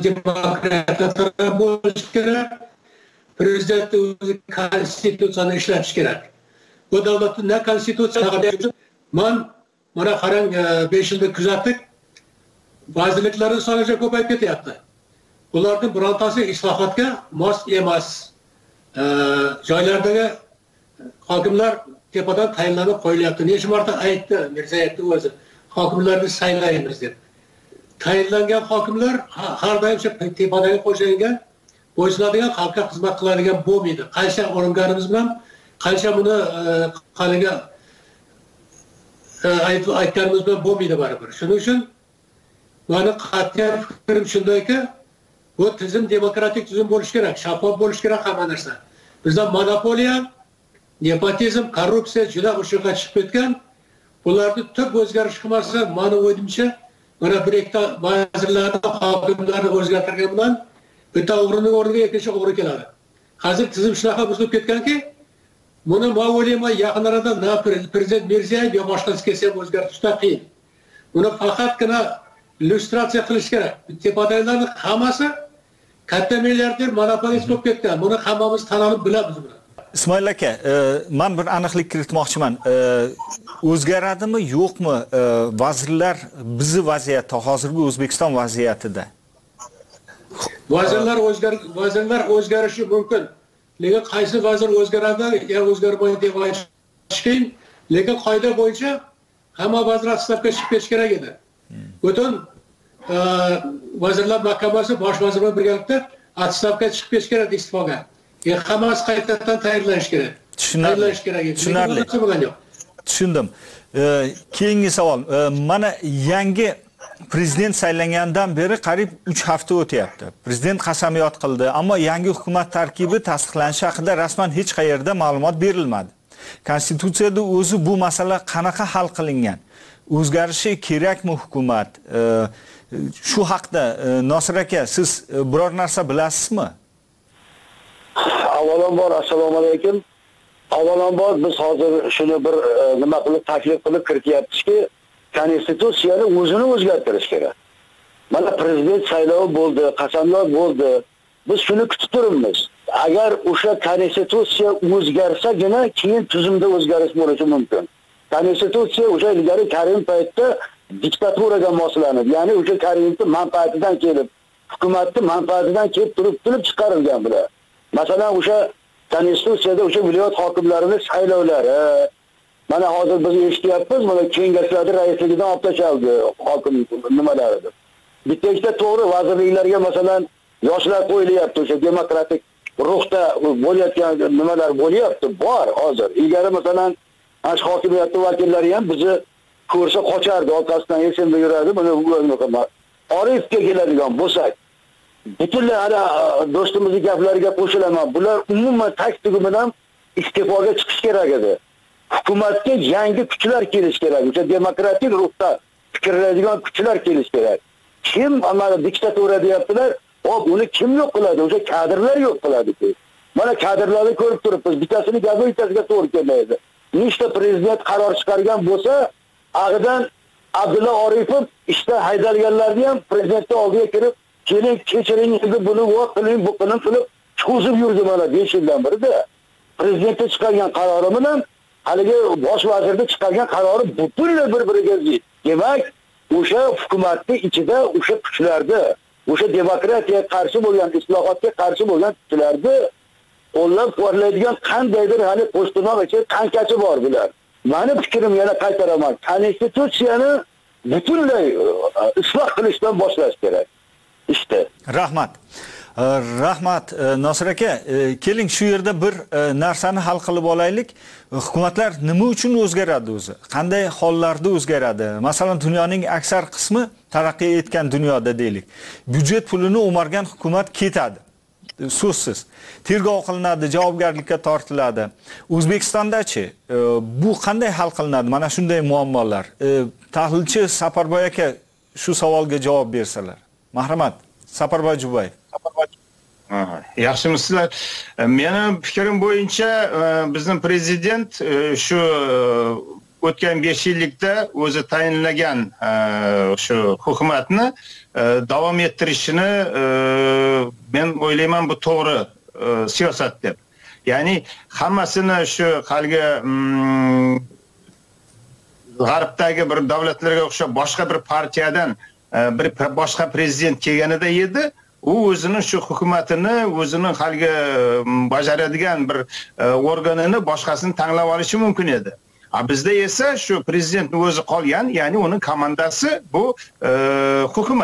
demokratiya bo'lishi kerak. Prezidentning o'zi konstitutsiyani ishlatish kerak. Bu davlatning na konstitutsiyasi man mana qarang, besh yilda kuzatdik. Vazirliklarning soni ko'payib ketyapti. Ularning birontasi islohotga mos emas. Joylardagi hokimlar tepadan tayinlanib qo'yilyapti. Necha marta aytdi Mirzayevni o'zi, hokimlarni saylaymiz deb. Tayinlangan hokimlar har doim shu tepadagi qo'shinga bo'ysunadigan, xalqqa xizmat qiladigan bo'lmaydi. Qancha uringanimiz bilan, qancha buni qaliga aytganimiz bilan bo'lmaydi baribir. Shuning uchun meni qat'iy fikrim shundayki, bu tizim demokratik tizim bo'lishi kerak, shaffof bo'lishi kerak hamma narsa. Bizda monopoliya, nepotizm, korrupsiya juda ushqa chiqib ketgan. Bularni tub o'zgarish qilmasa, meni o'yimcha, mana bir ikkita vazirlarni, hokimlarni o'zgartirgan bilan bitta o'g'rining o'rniga ikkinchi o'g'ri keladi. Hozir tizim shunaqa buzilib ketganki, buni men o'ylayman yaqin arada na prezident Mirziyoyev yo boshqasi kelsa o'zgartirish qiyin. Buni faqatgina illyustratsiya qilish kerak. Tepadaglarning hammasi katta milliarder monopolist bo'lib ketgan. Buni hammamiz tan olib bilamiz buni. Ismoil aka, men bir aniqlik kiritmoqchiman. O'zgaradimi, yo'qmi vazirlar bizi vaziyatda, hozirgi O'zbekiston vaziyatida? Vazirlar o'zgar vazirlar o'zgarishi mumkin. Lekin qaysi vazir o'zgaradi yo o'zgarmaydi deb aytish qiyin. Lekin qoida bo'yicha hamma vazir otstavka chiqib ketish kerak edi. Butun vazirlar mahkamasi bosh vazir bilan birgalikda otstavka chiqib ketish kerak istifoga. E hammasi qaytadan tayyorlanish kerak. Tayyorlanish kerak edi. Tushunarli. Tushundim. Keyingi savol. Mana yangi prezident saylangandan beri qariyb uch hafta o'tyapti. Prezident qasamyod qildi, ammo yangi hukumat tarkibi tasdiqlanishi haqida rasman hech qayerda ma'lumot berilmadi. Konstitutsiyada o'zi bu masala qanaqa hal qilingan? O'zgarishi kerakmi hukumat? Shu haqda Nosir aka, siz biror narsa bilasizmi? Avvalambor assalomu alaykum. Avvalambor biz hozir shuni bir nima qilib taklif qilib kirityapmizki, konstitutsiyani o'zini o'zgartirish kerak. Mana prezident saylovi bo'ldi, qasamyod bo'ldi. Biz shuni kutib turibmiz. Agar o'sha konstitutsiya o'zgarsagina keyin tuzumda o'zgarish bo'lishi mumkin. Konstitutsiya o'sha ilgari Karim paytda diktaturaga moslanib, ya'ni o'sha Karimning manfaatidan kelib, hukumatning manfaatidan kelib turib turib chiqarilgan bular. Masalan, o'sha konstitutsiyada o'sha viloyat hokimlarining saylovlari, mana hozir biz eshityapmiz, mana kengashlarning raisligidan olib tashlandi hokim nimalaridir. Bitta ikkita to'g'ri vazirliklarga masalan yoshlar qo'yilyapti, o'sha demokratik ruhda bo'layotgan nimalar bo'lyapti, bor hozir. Ilgari masalan ash hokimiyatning vakillari ham bizni ko'rsa qochardi, orqasidan esimda yurardi. Buni Orifga keladigan bo'lsak, butunlay hali do'stimizning gaplariga qo'shilaman. Bular umuman taktika bilan iste'foga chiqish kerak edi. Hukumatga yangi kuchlar kelish kerak. O'sha demokratik ruhda fikrlaydigan kuchlar kelish kerak. Kim amali diktatura deyaptilar? Hop, uni kim yo'q qiladi? O'sha kadrlar yo'q qiladi. Mana kadrlarni ko'rib turibmiz. Bittasini gapi bittasiga to'g'ri kelmaydi. Nechta prezident qaror chiqargan bo'lsa, ag'idan Abdulla Oripov ishdan haydalganlarni ham prezidentning oldiga kirib, keling kechiring, endi buni voq qiling, bu qiling qilib cho'zib yurdi mana besh yildan birida. Prezidentning chiqargan qarori bilan haligi bosh vazirning chiqargan qarori butunlay bir-biriga zid. Demak, o'sha hukumatning ichida o'sha kuchlarda, o'sha demokratiyaga qarshi bo'lgan, islohotga qarshi bo'lgan kuchlarda qo'llab-quvvatlaydigan qandaydir hali po'stinoq ichi qanchachi bor bular. Meni fikrim yana qaytaraman. Konstitutsiyani butunlay isloh qilishdan boshlash kerak. İşte. Rahmat. Rahmat Nosir aka, keling shu yerda bir narsani hal qilib olaylik. Hukumatlar nima uchun o'zgaradi o'zi? Qanday hollarda o'zgaradi? Masalan, dunyoning aksar qismi taraqqiy etgan dunyoda deylik. Byudjet pulini o'margan hukumat ketadi. So'zsiz. Tergov qilinadi, javobgarlikka tortiladi. O'zbekistonda-chi bu qanday hal qilinadi? Mana shunday muammolar. Tahlilchi Saparboy aka shu savolga javob bersalar. Marhamat, Saparboy Jubayev. Yaxshimisizlar? Meni fikrim bo'yicha bizning prezident shu o'tgan besh yillikda o'zi tayinlagan shu hukumatni davom ettirishini men o'ylayman bu to'g'ri siyosat deb. Ya'ni hammasini shu qalgi g'arbdagi bir davlatlarga o'xshab boshqa bir partiyadan bir boshqa prezident kelganida edi, u o'zining shu hukumatini, o'zining halgi bajaradigan bir organini boshqasini tanlab olishi mumkin edi. A bizda esa shu prezidentning o'zi qolgan, ya'ni uning komandasi bu hukumat.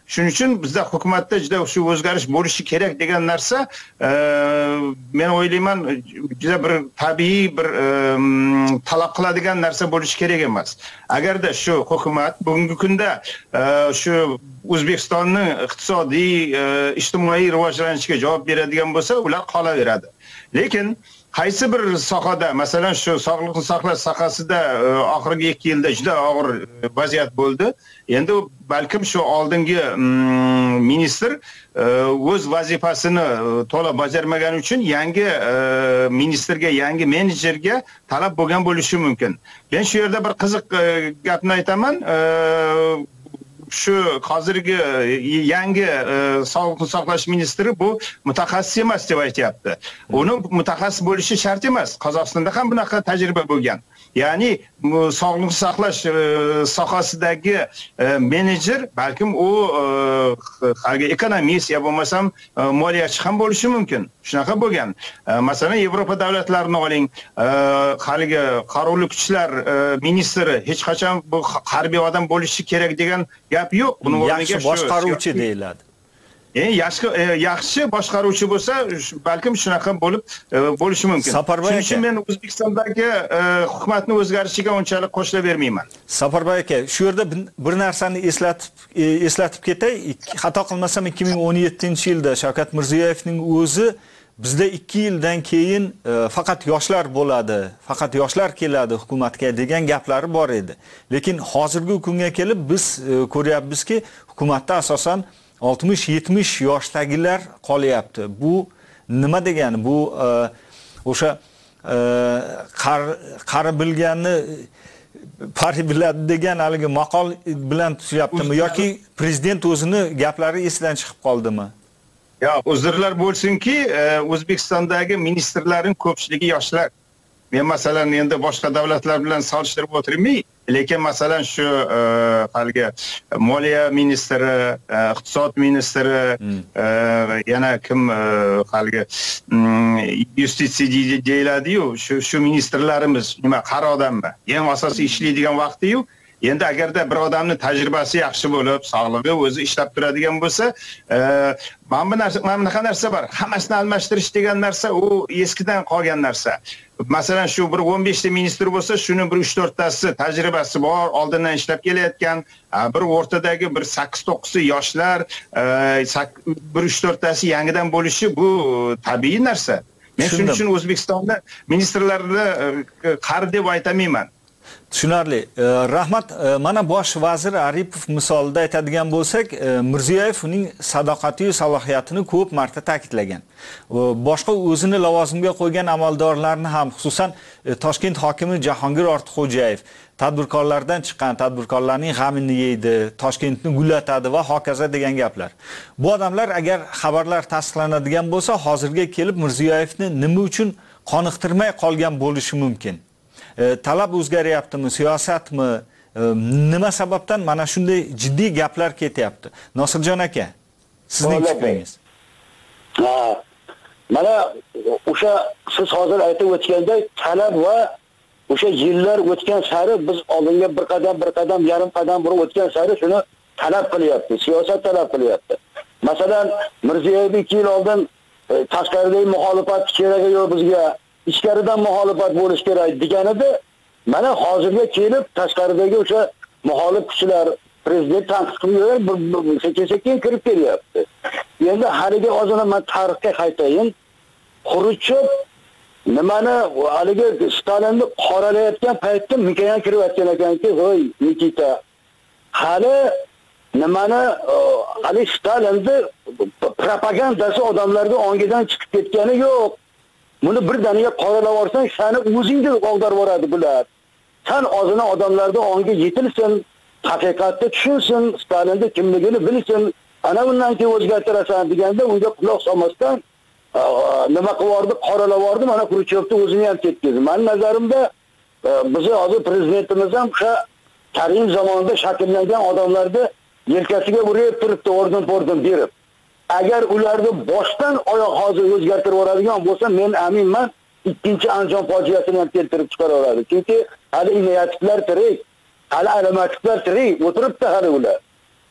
Shuning uchun bizda hukumatda juda shu o'zgarish bo'lishi kerak degan narsa men o'ylayman juda bir tabiiy bir talab qiladigan narsa bo'lishi kerak emas. Agarda shu hukumat bugungi kunda shu O'zbekistonning iqtisodiy, ijtimoiy rivojlanishiga javob beradigan bo'lsa, ular qolaveradi. Lekin qaysi bir sohada, masalan shu sog'liqni saqlash sohasida oxirgi ikki yilda juda og'ir vaziyat bo'ldi. Endi balkim shu oldingi ministr o'z vazifasini to'la bajarmagani uchun yangi ministrga, yangi menejerga talab bo'lgan bo'lishi mumkin. Men shu yerda bir qiziq gapni aytaman. Shu hozirgi yangi sog'liqni saqlash ministri bu mutaxassis emas deb aytayapti. Uni mutaxassis bo'lishi shart emas. Qozog'istonda ham bunaqa tajriba bo'lgan. Ya'ni sog'liqni saqlash sohasidagi menejer balkim u hali ekonomist ya bo'lmasam moliyachi ham bo'lishi mumkin. Shunaqa bo'lgan. Masalan, Yevropa davlatlarini oling, haligi qaruvli kuchlar ministri hech qachon bu harbiy odam bo'lishi kerak degan gap yo'q. Buni o'rniga boshqaruvchi deyiladi. Eng yaxshi yaxshi boshqaruvchi bo'lsa, balkim shunaqa bo'lib bo'lishi mumkin. Shuning uchun men O'zbekistondagi hukumatning o'zgarishiga unchalik qo'shila bermayman. Safarboy aka, shu yerda bir narsani eslatib eslatib ketay. Xato qilmasam ikki ming o'n yettinchi yilda Shavkat Mirziyoyevning o'zi bizda ikki yildan keyin faqat yoshlar bo'ladi, faqat yoshlar keladi hukumatga degan gaplari bor edi. Lekin hozirgi kunga kelib biz ko'ryapmizki, hukumatda asosan oltmish yetmish yoshdagilar qolyapti. Bu nima degani? Bu o'sha qari bilganni pari biladi degan haligi maqol bilan tushyaptimi yoki prezident o'zini gaplari esidan chiqib qoldimi? Ya, uzrlar bo'lsinki, O'zbekistondagi ministrlarning ko'pchiligi yoshlar. Men masalan endi boshqa davlatlar bilan solishtirib o'tirmay, lekin masalan shu haligi moliya ministri, iqtisod ministri, yana kim haligi yustitsiya deyiladi-yu, shu shu ministrlarimiz nima qari odammi? Eng asosiy ishlaydigan vaqti-yu. Endi agarda bir odamning tajribasi yaxshi bo'lib, sog'lig'i o'zi ishlab turadigan bo'lsa, mana bu narsa, mana bunaqa narsa bor. Hammasini almashtirish degan narsa u eskidan qolgan narsa. Masalan, shu bir o'n besh ta ministr bo'lsa, shuni bir uch to'rt tasi tajribasi bor, oldindan ishlab kelayotgan, bir o'rtadagi bir sakkiz to'qqiz ta yoshlar, bir uch to'rt tasi yangidan bo'lishi bu tabiiy narsa. Men shuning uchun O'zbekistonda ministrlarni qari deb aytamayman. Tushunarli. Rahmat, mana bosh vazir Aripov misolida aytadigan bo'lsak, Mirziyoyev uning sadoqati va salohiyatini ko'p marta ta'kidlagan. Boshqa o'zini lavozimga qo'ygan amaldorlarni ham, xususan Toshkent hokimi Jahongir Ortiqxo'jayev tadbirkorlardan chiqqan, tadbirkorlarning g'amini yeydi, Toshkentni gullatadi va hokazo degan gaplar. Bu odamlar agar xabarlar tasdiqlanadigan bo'lsa, hozirga kelib Mirziyoyevni nima uchun qoniqtirmay qolgan bo'lishi mumkin? Talab o'zgaryaptimi, siyosatmi, nima sababdan mana shunday jiddiy gaplar ketyapti? Nosirjon aka, sizning fikringiz? Ha, mana o'sha siz hozir aytib o'tgandek talab va o'sha yillar o'tgan sari biz oldinga bir qadam, bir qadam, yarim qadam burib o'tgan sari shuni talab qilyapti, siyosat talab qilyapti. Masalan, Mirziyoyev ikki yil oldin tashqaridagi muxolifat keragi yo'q bizga, ichkaridan muxolifat bo'lish kerak deganida, mana hozirga kelib tashqaridagi o'sha muxolif kuchlar prezident tanqid qilib sekin-sekin kirib kelyapti. Endi haliga ozgina men tarixga qaytayin. Xrushchev nimani haligi Stalinni qoralayotgan paytda Mikoyan kirib aytgan ekanki, "Voy, Nikita, hali nimani hali Stalinni propagandasi odamlarga ongidan chiqib ketgani yo'q. Buni bir daniga qoralab olsang, seni o'zingga og'darib boradi bular. Sen ozina odamlarda ongi yetilsin, haqiqatni tushunsin, Stalinni kimligini bilsin, ana bundan keyin o'zgartirasan deganda unga quloq solmasdan nima qilardi, qoralab bordi, mana Xrushchevni o'zini ham ketkizdi. Mening nazarimda bizni hozir prezidentimiz ham o'sha Karim zamonida shakllangan odamlarni yelkasiga urib turibdi, o'rdan-o'rdan berib. Agar ularni boshdan oyoq hozir o'zgartirib yuboradigan bo'lsa, men aminman, ikkinchi Andijon fojiasini ham keltirib chiqara oladi. Chunki hali inoyativlar tirik, hali alamativlar tirik, o'tiribdi hali ular.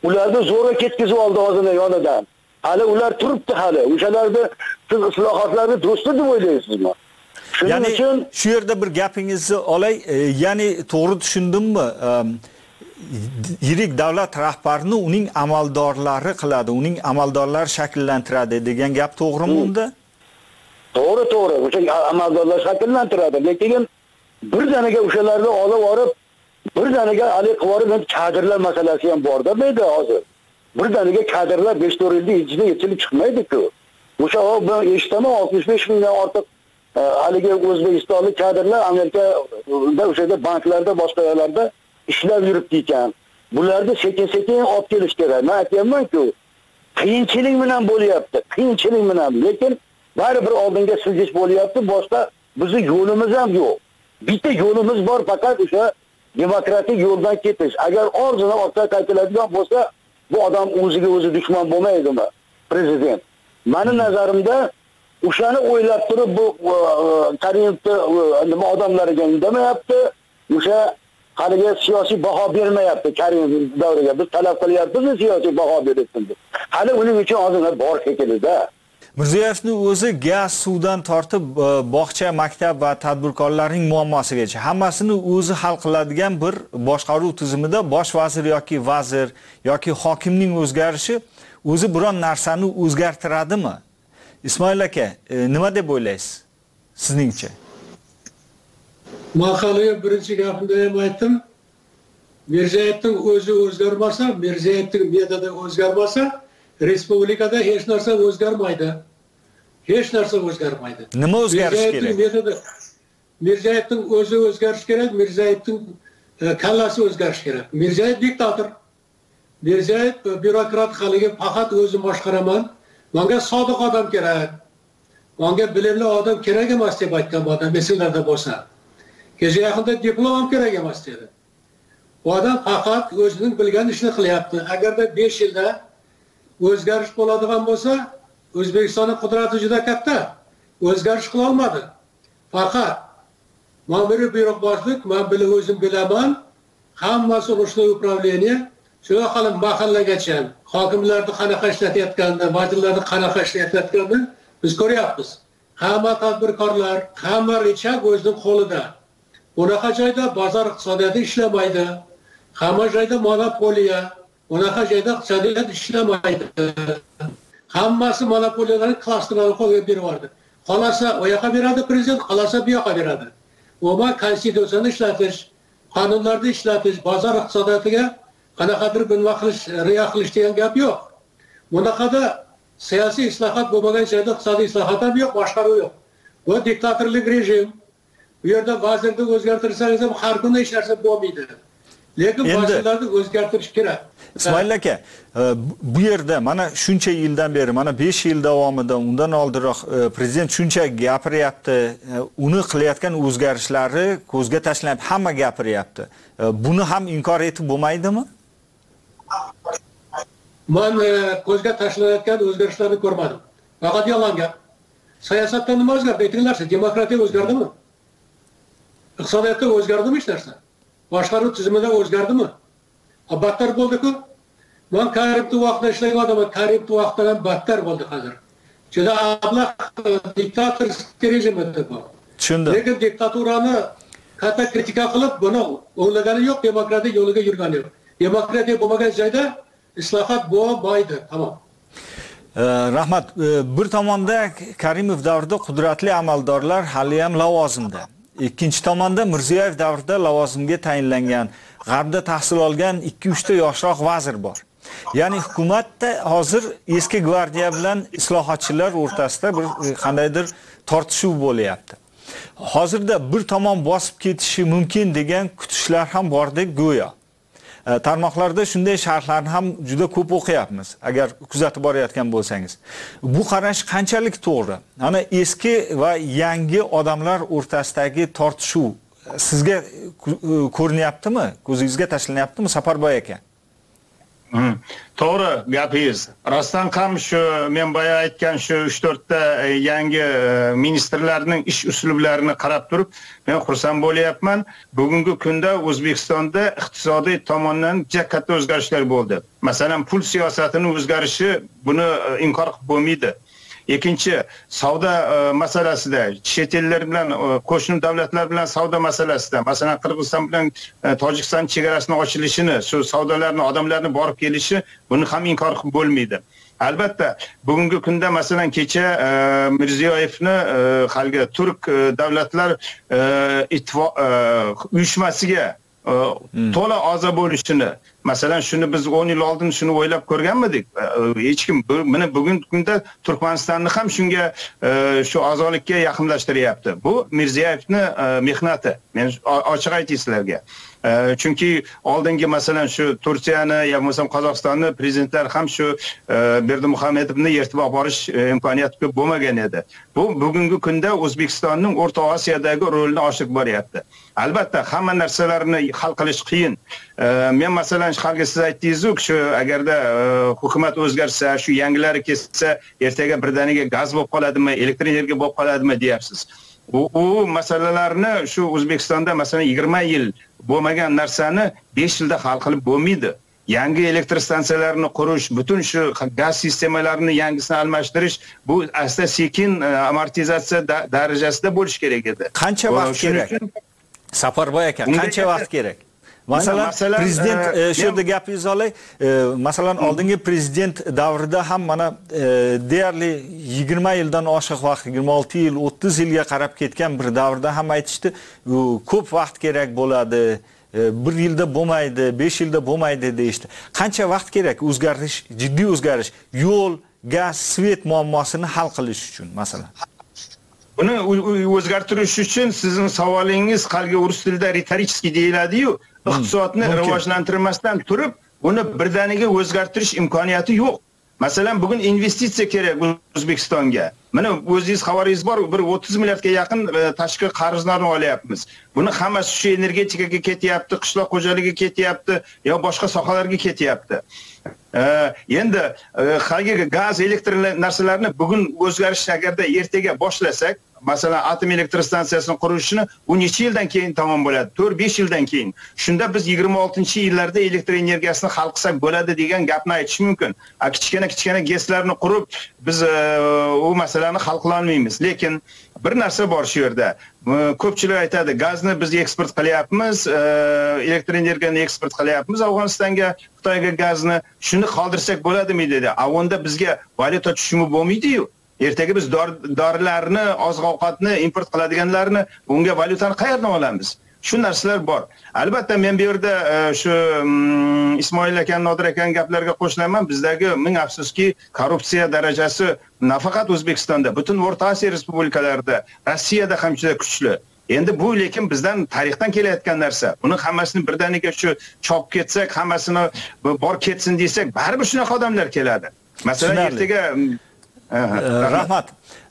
ularni zo'rg'a ketkizib oldi hozir yonidan. Hali ular turibdi hali. O'shalarni siz islohotlarni do'sti deb o'ylaysizmi? Shuning ya'ni uchun shu yerda bir gapingizni olay, e, ya'ni to'g'ri tushundimmi? E, yirik davlat rahbarini uning amaldorlari qiladi, uning amaldorlari shakllantiradi degan gap to'g'rimi unda? To'g'ri, to'g'ri. O'sha amaldorlar shakllantiradi. Lekin bir danaga o'shalarni olib borib, bir danaga hali qilib men kadrlar masalasi ham borda deydi hozir. Bir danaga kadrlar besh to'rt yilda ichida yechilib chiqmaydi-ku. O'sha ben eshitaman oltmish besh mingdan ortiq haligi o'zbekistonlik kadrlar Amerikada o'sha banklarda, boshqa yerlarda ishlab yuribdi ekan. Bularni sekin-sekin olib kelish kerak. Men aytayapman-ku, qiyinchilik bilan bo'lyapti, qiyinchilik bilan. Lekin baribir oldinga siljish bo'lyapti. Boshqa bizning yo'limiz ham yo'q. Bitta yo'limiz bor, faqat o'sha demokratik yo'ldan ketish. Agar orzudan ortga qaytiladigan bo'lsa, bu odam o'ziga o'zi dushman bo'lmaydimi? Prezident. Mening nazarimda o'shani o'ylab turib bu Karimovni nima odamlarga indamayapti. O'sha haliga siyosiy baho bermayapti Karimov davriga. Biz talab qilyapmiz siyosiy baho bersin deb. Hali uning uchun hozir bor shekilida. Mirziyoyevning o'zi gaz, suvdan tortib bog'cha, maktab va tadbirkorlarning muammosigacha hammasini o'zi hal qiladigan bir boshqaruv tizimida bosh vazir yoki vazir yoki hokimning o'zgarishi o'zi biron narsani o'zgartiradimi? Ismoil aka, e, nima deb o'ylaysiz? Sizningcha? Maqolaga birinchi gapimda ham aytdim. Mirziyoyevning o'zi o'zgarmasa, Mirziyoyevning metodi o'zgarmasa, respublikada hech narsa o'zgarmaydi. Hech narsa o'zgarmaydi. Nima o'zgarish kerak? Mirziyoyevning o'zi o'zgarish kerak, Mirziyoyevning kallasi o'zgarish kerak. Mirziyoyev diktator. Mirziyoyev byurokrat haligi faqat o'zim boshqaraman. Menga sodiq odam kerak. Menga bilimli odam kerak emas deb aytgan odam esinglarda bo'lsa. Kecha yaqinda diplom ham kerak emas dedi. Bu odam faqat o'zining bilgan ishini qilyapti. Agarda besh yilda o'zgarish bo'ladigan bo'lsa, O'zbekistonning qudrati juda katta. O'zgarish qila olmadi. Faqat men bir byurokratlik, men bilib o'zim bilaman, hammasi urushli upravleniya, shuna qilib mahallagacha hokimlarni qanaqa ishlatayotganini, vazirlarni qanaqa ishlatayotganini biz ko'ryapmiz. Hamma tadbirkorlar, hamma richak o'zining qo'lida. Bunaqa joyda bozor iqtisodiyoti ishlamaydi. Hamma joyda monopoliya, bunaqa joyda iqtisodiyot ishlamaydi. Hammasi monopoliyalarning klasterlarini qo'lga berib yubordi. Qolasa o yoqqa beradi prezident, qolasa bu yoqqa beradi. Umuman konstitutsiyani ishlatish, qonunlarni ishlatish, bozor iqtisodiyotiga qanaqadir bunday qilish, riyo qilish degan gap yo'q. Bunaqada siyosiy islohot bo'lmagan joyda iqtisodiy islohot ham yo'q, boshqaruv yo'q. Bu diktatorlik rejim. Bu yerda vazirni o'zgartirsangiz ham har kuni hech narsa bo'lmaydi. Lekin vazirlarni o'zgartirish kerak. Ismoil aka, bu yerda mana shuncha yildan beri, mana besh yil davomida, undan oldinroq prezident shuncha gapiryapti, uni qilayotgan o'zgarishlari ko'zga tashlanib, hamma gapiryapti. Buni ham inkor etib bo'lmaydimi? Men ko'zga tashlanayotgan o'zgarishlarni ko'rmadim. Faqat yolg'on gap. Siyosatda nima o'zgardi? Aytinglarchi, demokratiya o'zgardimi? Iqtisodiyotda o'zgardimi hech narsa? Boshqaruv tizimida o'zgardimi? Battar bo'ldi-ku. Men Karimovning vaqtida ishlagan odamman, Karimovning vaqtidan ham battar bo'ldi hozir. Juda ablah diktatorlik rejim edi bu. Tushundim. Lekin diktaturani katta kritika qilib, buni o'ylagani yo'q, demokratik yo'liga yurgani yo'q. Demokratiya bo'lmagan joyda islohot bo'lmaydi. Tamom. Rahmat, bir tomonda Karimov davrida qudratli amaldorlar hali ham lavozimda. Ikkinchi tomonda Mirziyoyev davrida lavozimga tayinlangan, G'arbda tahsil olgan ikki uch ta yoshroq vazir bor. Ya'ni hukumatda hozir eski gvardiya bilan islohotchilar o'rtasida bir qandaydir tortishuv bo'lyapti. Hozirda bir tomon bosib ketishi mumkin degan kutishlar ham bordek go'yo. Tarmoqlarda shunday sharhlarni ham juda ko'p o'qiyapmiz, agar kuzatib borayotgan bo'lsangiz. Bu qarash qanchalik to'g'ri? Ana eski va yangi odamlar o'rtasidagi tortishuv sizga ko'rinyaptimi? Ko'zingizga tashlanyaptimi, Safarboy aka? To'g'ri gapingiz. Rostdan ham shu men boya aytgan shu uch to'rt ta yangi ministrlarning ish uslublarini qarab turib, men xursand bo'lyapman. Bugungi kunda O'zbekistonda iqtisodiy tomondan juda katta o'zgarishlar bo'ldi. Masalan, pul siyosatining o'zgarishi buni inkor qilib bo'lmaydi. Ikkinchi, savdo masalasida, chet ellar bilan, qo'shni davlatlar bilan savdo masalasida, masalan, Qirg'iziston bilan Tojikiston chegarasining ochilishini, shu savdolarni, odamlarni borib kelishi, buni ham inkor qilib bo'lmaydi. Albatta, bugungi kunda masalan kecha Mirziyoyevni halgi turk davlatlar ittifoq uyushmasiga to'la a'zo bo'lishini, masalan shuni biz o'n yil oldin shuni o'ylab ko'rganmidik? Hech kim buni bugungi kunda Turkmanistonni ham shunga shu a'zolikka yaqinlashtiryapti. Bu Mirziyoyevni mehnati. Men ochiq aytay sizlarga. Chunki oldingi masalan shu Turkiyani yo bo'lmasam Qozog'istonni prezidentlar ham shu Berdimuhamedovni yetib borish imkoniyati ko'p bo'lmagan edi. Bu bugungi kunda O'zbekistonning O'rta Osiyodagi rolini oshirib boryapti. Albatta, hamma narsalarni hal qilish qiyin. Men masalan halga siz aytdingiz-ku, shu agarda hukumat o'zgarsa, shu yangilari ketsa, ertaga birdaniga gaz bo'lib qoladimi, elektr energiya bo'lib qoladimi deyapsiz. U, u masalalarni shu O'zbekistonda masalan yigirma yil bo'lmagan narsani besh yilda hal qilib bo'lmaydi. Yangi elektr stansiyalarini qurish, butun shu gaz sistemalarini yangisini almashtirish, bu asta sekin amortizatsiya darajasida bo'lish kerak edi. Qancha vaqt kerak? Safarboy aka, qancha vaqt kerak? Masalan, masalan prezident shu yerda gapingizni olay. Masalan, oldingi prezident davrida ham mana deyarli yigirma yildan oshiq vaqt, yigirma olti yil, o'ttiz yilga qarab ketgan bir davrda ham aytishdi, ko'p vaqt kerak bo'ladi, bir yilda bo'lmaydi, besh yilda bo'lmaydi deyishdi. Qancha vaqt kerak o'zgarish, jiddiy o'zgarish, yo'l, gaz, svet muammosini hal qilish uchun masalan? Buni o'zgartirish uchun sizning savolingiz qalga rus tilida retoriskiy deyiladi-yu, iqtisodni rivojlantirmasdan turib, buni birdaniga o'zgartirish imkoniyati yo'q. Masalan, bugun investitsiya kerak O'zbekistonga. Mana o'zingiz xabaringiz bor, bir o'ttiz milliardga yaqin tashqi qarzlarni olyapmiz. Buni hammasi shu energetikaga ketyapti, qishloq xo'jaligiga ketyapti, yo boshqa sohalarga ketyapti. Endi haligi gaz, elektr narsalarni bugun o'zgarish agarda ertaga boshlasak, masalan atom elektr stansiyasini qurishni u necha yildan keyin tamom bo'ladi? to'rt besh yildan keyin. Shunda biz yigirma oltinchi yillarda elektr energiyasini hal qilsak bo'ladi degan gapni aytish mumkin. Kichkina kichkina GESlarni qurib biz u masalani hal qila olmaymiz. Lekin bir narsa bor shu yerda. Ko'pchilik aytadi, gazni biz eksport qilyapmiz, elektr energiyani eksport qilyapmiz Afg'onistonga, Xitoyga gazni. Shuni qoldirsak bo'ladimi dedi. A unda bizga valyuta tushumi bo'lmaydi-yu. Ertaga biz dorilarni, oziq-ovqatni import qiladiganlarni, bunga valyutani qayerdan olamiz? Shu narsalar bor. Albatta men bu yerda shu Ismoil aka, Nodir aka gaplariga qo'shilaman. Bizdagi ming afsuski korrupsiya darajasi nafaqat O'zbekistonda, butun O'rta Osiyo respublikalarida, Rossiyada ham juda kuchli. Endi bu lekin bizdan tarixdan kelayotgan narsa. Buni hammasini birdaniga shu chopib ketsak, hammasini bor ketsin desak, baribir shunaqa odamlar keladi. Masalan, ertaga Rahmat.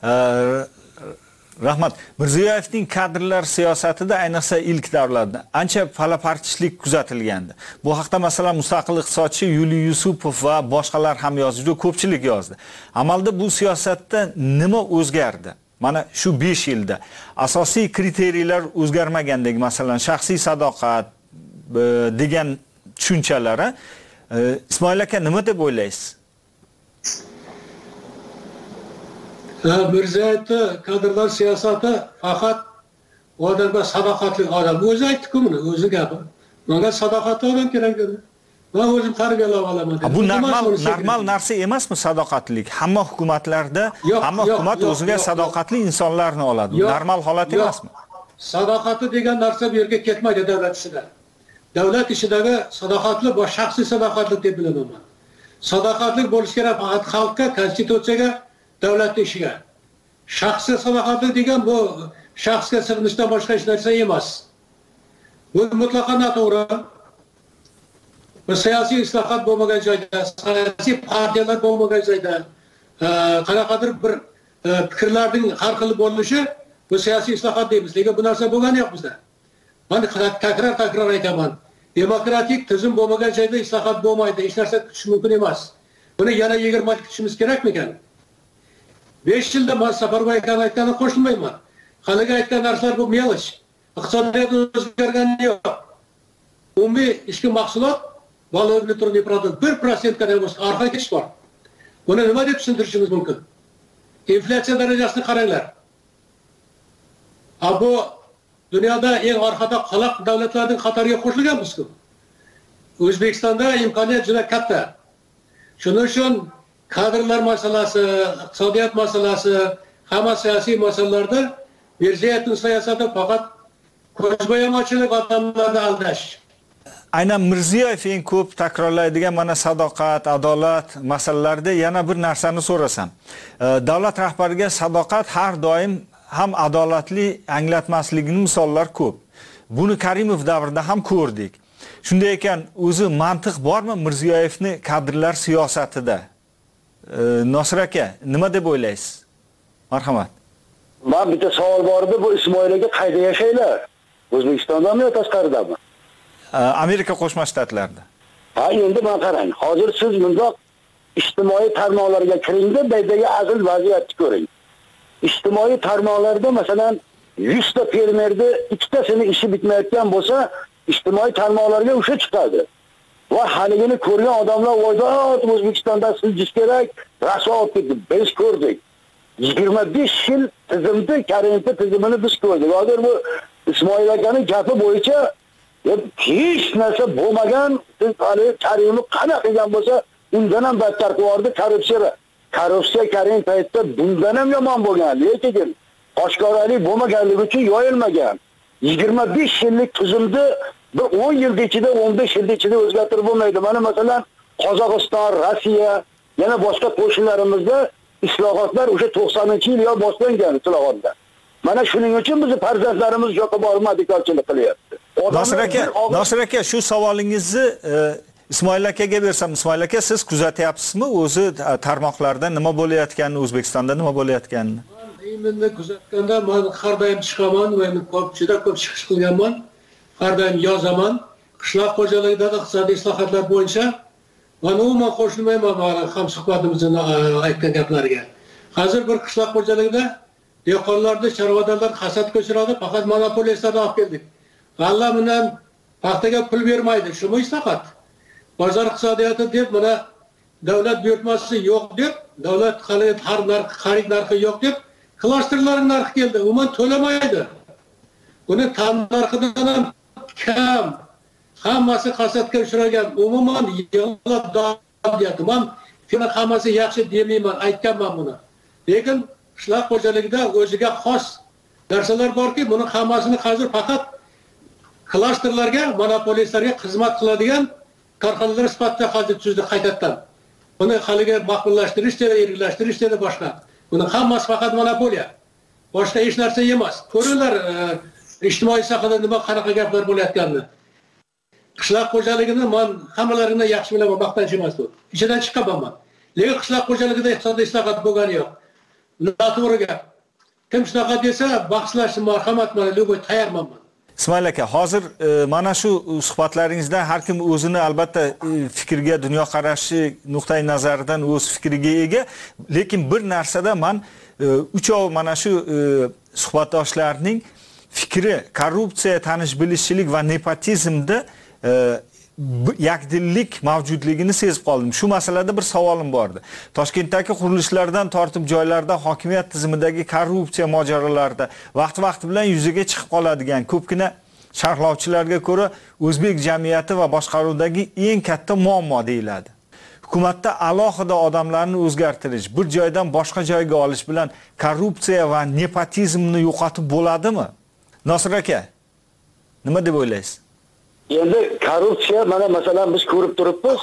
Rahmat. Mirziyoyevning kadrlar siyosatida ayniqsa ilk davrlarda ancha palapartishlik kuzatilgandi. Bu haqda masalan mustaqil iqtisodchi Yuliy Yusupov va boshqalar ham yozdi, ko'pchilik yozdi. Amalda bu siyosatda nima o'zgardi? Mana shu besh yilda asosiy kriteriyalar o'zgarmagandek, masalan shaxsiy sadoqat degan tushunchalar. Ismoil aka nima deb o'ylaysiz? Mirziyoyevni kadrlar siyosati faqat odamga sadoqatli odam. O'zi aytdi-ku buni, o'zi gapi. Menga sadoqatli odam kerak edi. Men o'zim tarbiyalab olaman dedi. Bu normal normal narsa emasmi sadoqatlilik? Hamma hukumatlarda hamma hukumat o'ziga sadoqatli insonlarni oladi. Normal holat emasmi? Sadoqatli degan narsa bu yerga ketmaydi davlat ishida. Davlat ishidagi sadoqatli va shaxsiy sadoqatli deb bilaman. Sadoqatli bo'lish kerak faqat xalqqa, konstitutsiyaga, davlat ishiga. Shaxsiy sadoqatli degan bu shaxsga sig'inishdan boshqa hech narsa emas. Bu mutlaqo noto'g'ri. Bu siyosiy islohot bo'lmagan joyda, siyosiy partiyalar bo'lmagan joyda, qanaqadir bir fikrlarning har xil bo'lishi bu siyosiy islohot deymiz. Lekin bu narsa bo'lgani yo'q bizda. Men takror takror aytaman. demokratik tizim bo'lmagan joyda islohot bo'lmaydi, hech narsa kutish mumkin emas. Buni yana yigirma yil kutishimiz kerakmikan? besh yilda men Safarboy aka aytganini qo'shilmayman. Haliga aytgan narsalar bu melish. Iqtisodiyot o'zgargani yo'q. Umumiy ichki mahsulot valoriy внутренний продукт bir prosent kadar bo'lsa orqaga ketish bor. Buni nima deb tushuntirishimiz mumkin? Inflyatsiya darajasini qaranglar. Bu dunyoda eng orqada qoloq davlatlarning qatoriga qo'shilganmiz-ku. O'zbekistonda imkoniyat juda katta. Shuning uchun kadrlar masalasi, iqtisodiyot masalasi, hamma siyosiy masalalarda Mirziyoyevning siyosati faqat ko'zbo'yamachilik, odamlarni aldash. Aynan Mirziyoyev eng ko'p takrorlaydigan mana sadoqat, adolat masalalarida yana bir narsani so'rasam. Davlat rahbariga sadoqat har doim ham adolatli anglatmasligining misollar ko'p. Buni Karimov davrida ham ko'rdik. Shunday ekan, o'zi mantiq bormi Mirziyoyevni kadrlar siyosatida? Nosir aka, nima deb o'ylaysiz? Marhamat. Men bitta savol bor edi, bu Ismoil aka qayda yashaylar? O'zbekistondami yo tashqaridami? Amerika Qo'shma Shtatlarida. Ha, endi men qarang. Hozir siz bundoq ijtimoiy tarmoqlarga kiringda, baydagi asl vaziyatni ko'ring. İjtimoiy tarmoqlarda masalan yuz ta fermerni ikkitasini ishi bitmayotgan bo'lsa, ijtimoiy tarmoqlarga o'sha chiqadi. Va haligini ko'rgan odamlar voyda O'zbekistonda siljish kerak, raso olib ketdi. Biz ko'rdik. yigirma besh yil tizimda Karimov tizimini biz ko'rdik. Hozir bu Ismoil akaning gapi bo'yicha hech narsa bo'lmagan, siz hali Karimov qanaqa qilgan bo'lsa, undan ham battar qildi korrupsiya. Korrupsiya Karimov paytda bundan ham yomon bo'lgan, lekin oshkoralik bo'lmaganligi uchun yoyilmagan. yigirma besh yillik tizimni bir o'n yil ichida, o'n besh yil ichida o'zgartirib bo'lmaydi. Mana masalan Qozog'iston, Rossiya, yana boshqa qo'shnilarimizda islohotlar o'sha to'qsoninchi yil yo boshlangan islohotlar. Mana shuning uchun biz farzandlarimiz yo'qqa borib madikorchilik qilyapti. Nosir aka, Nosir aka shu savolingizni Ismoil akaga bersam, Ismoil aka siz kuzatyapsizmi o'zi tarmoqlarda nima bo'layotganini, O'zbekistonda nima bo'layotganini? Men kuzatganda men har doim chiqaman va men ko'pchilikda ko'p chiqish qilganman. Har doim yozaman. Qishloq xo'jaligidagi iqtisodiy islohotlar bo'yicha men umuman qo'shilmayman hamsuhbatimizning aytgan gaplariga. Hozir bir qishloq xo'jaligida dehqonlarni, chorvadarlar hasad ko'chiradi, faqat monopoliyalarni olib keldik. G'alla bilan paxtaga pul bermaydi, shumi islohot. Bozor iqtisodiyoti deb mana davlat buyurtmasi yo'q deb, davlat xarid har narx, xarid narxi yo'q deb klasterlarning narxi keldi. Umuman to'lamaydi. Buni tan narxidan ham kam. Hammasi hasadga uchragan. Umuman yig'lab deyapti. Men fina hammasi yaxshi demayman, aytganman buni. Lekin qishloq xo'jaligida o'ziga xos narsalar borki, buni hammasini hozir faqat klasterlarga, monopolistlarga xizmat qiladigan korxonalar sifatida hozir tuzdi qaytadan. Buni haliga maqbullashtirish dedi, erkinlashtirish dedi boshqa. Buni hammasi faqat monopoliya. Boshqa hech narsa emas. Ko'ringlar ijtimoiy sohada nima qanaqa gaplar bo'layotganini. Qishloq xo'jaligini men hammalaringdan yaxshi bilaman, maqtanch emas bu. Ichidan chiqaman. Lekin qishloq xo'jaligida iqtisodiy islohot bo'lgani yo'q. Noto'g'ri gap. Kim shunaqa desa, bahslashsin, marhamat, mana luboy tayyorman. Ismoil aka, hozir e, mana shu suhbatlaringizda har kim o'zini albatta e, fikriga, dunyo qarashi nuqtai nazaridan o'z fikriga ega, lekin bir narsada men e, uchov mana shu e, suhbatdoshlarning fikri korrupsiya, tanish bilishchilik va nepotizmda e, yakdillik mavjudligini sezib qoldim. Shu masalada bir savolim bor edi. Toshkentdagi qurilishlardan tortib joylarda hokimiyat tizimidagi korrupsiya mojarolarida vaqt-vaqti bilan yuzaga chiqib qoladigan ko'pgina sharhlovchilarga ko'ra o'zbek jamiyati va boshqaruvdagi eng katta muammo deyiladi. Hukumatda alohida odamlarni o'zgartirish, bir joydan boshqa joyga olish bilan korrupsiya va nepotizmni yo'qotib bo'ladimi? Nosir aka, nima deb o'ylaysiz? Endi korrupsiya mana masalan biz ko'rib turibmiz.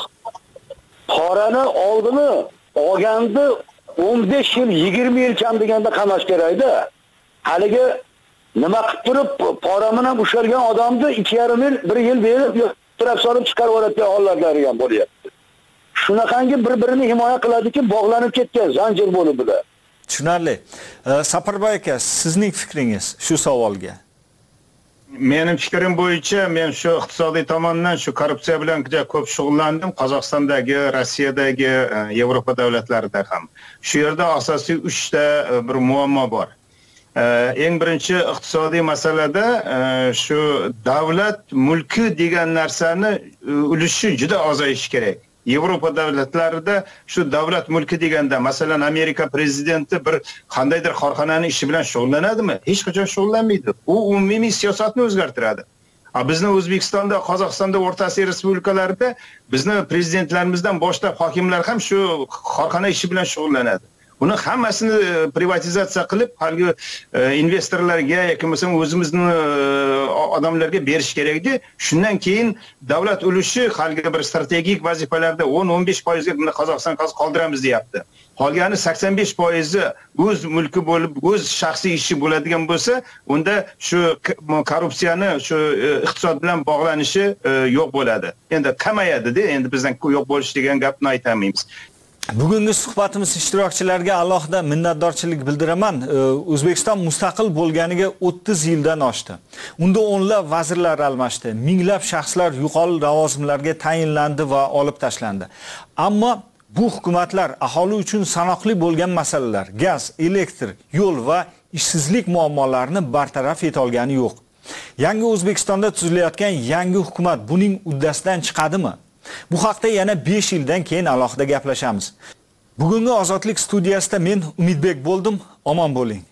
Qorani oldini olganda o'n besh yil, yigirma yil kam deganda qamash kerakda. Haligi nima qilib turib pora bilan ushalgan odamni ikki yarim yil, bir yil berib, turib solib chiqarib yuboradigan hollarlari ham bo'lyapti. Shunaqangi bir-birini himoya qiladiki, bog'lanib ketgan zanjir bo'lib bular. Tushunarli. Safarboy aka, sizning fikringiz shu savolga? Mening fikrim bo'yicha men shu iqtisodiy tomondan shu korrupsiya bilan juda ko'p shug'ullandim. Qozog'istondagi, Rossiyadagi, Yevropa davlatlarida ham. Shu yerda asosiy uchta bir muammo bor. Eng birinchi iqtisodiy masalada shu davlat mulki degan narsani ulushi juda ozayishi kerak. Yevropa davlatlarida shu davlat mulki deganda, masalan, Amerika prezidenti bir qandaydir korxonaning ishi bilan shug'ullanadimi? Hech qachon shug'ullanmaydi. U umumiy siyosatni o'zgartiradi. Bizni O'zbekistonda, Qozog'istonda, O'rta Osiyo respublikalarida bizni prezidentlarimizdan boshlab hokimlar ham shu korxona ishi bilan shug'ullanadi. Buni hammasini privatizatsiya qilib, haligi investorlarga yoki bo'lmasam o'zimizning odamlarga berish kerakdi. Shundan keyin davlat ulushi haligi bir strategik vazifalarda o'n o'n besh foiz ga buni Qozog'iston qoldiramiz deyapti. Qolgani sakson besh foiz o'z mulki bo'lib, o'z shaxsiy ishi bo'ladigan bo'lsa, unda shu korrupsiyani, shu iqtisod bilan bog'lanishi yo'q bo'ladi. Endi kamayadi-da, endi bizdan yo'q bo'lish degan gapni aytamaymiz. Bugungi suhbatimiz ishtirokchilariga alohida minnatdorchilik bildiraman. O'zbekiston mustaqil bo'lganiga o'ttiz yildan oshdi. Unda o'nlab vazirlar almashdi, minglab shaxslar yuqori lavozimlarga tayinlandi va olib tashlandi. Ammo bu hukumatlar aholi uchun sanoqli bo'lgan masalalar, gaz, elektr, yo'l va ishsizlik muammolarini bartaraf eta olgani yo'q. Yangi O'zbekistonda tuzilayotgan yangi hukumat buning uddasidan chiqadimi? Bu haqda yana besh yildan keyin alohida gaplashamiz. Bugungi Ozodlik studiyasida men Umidbek bo'ldim. Omon bo'ling.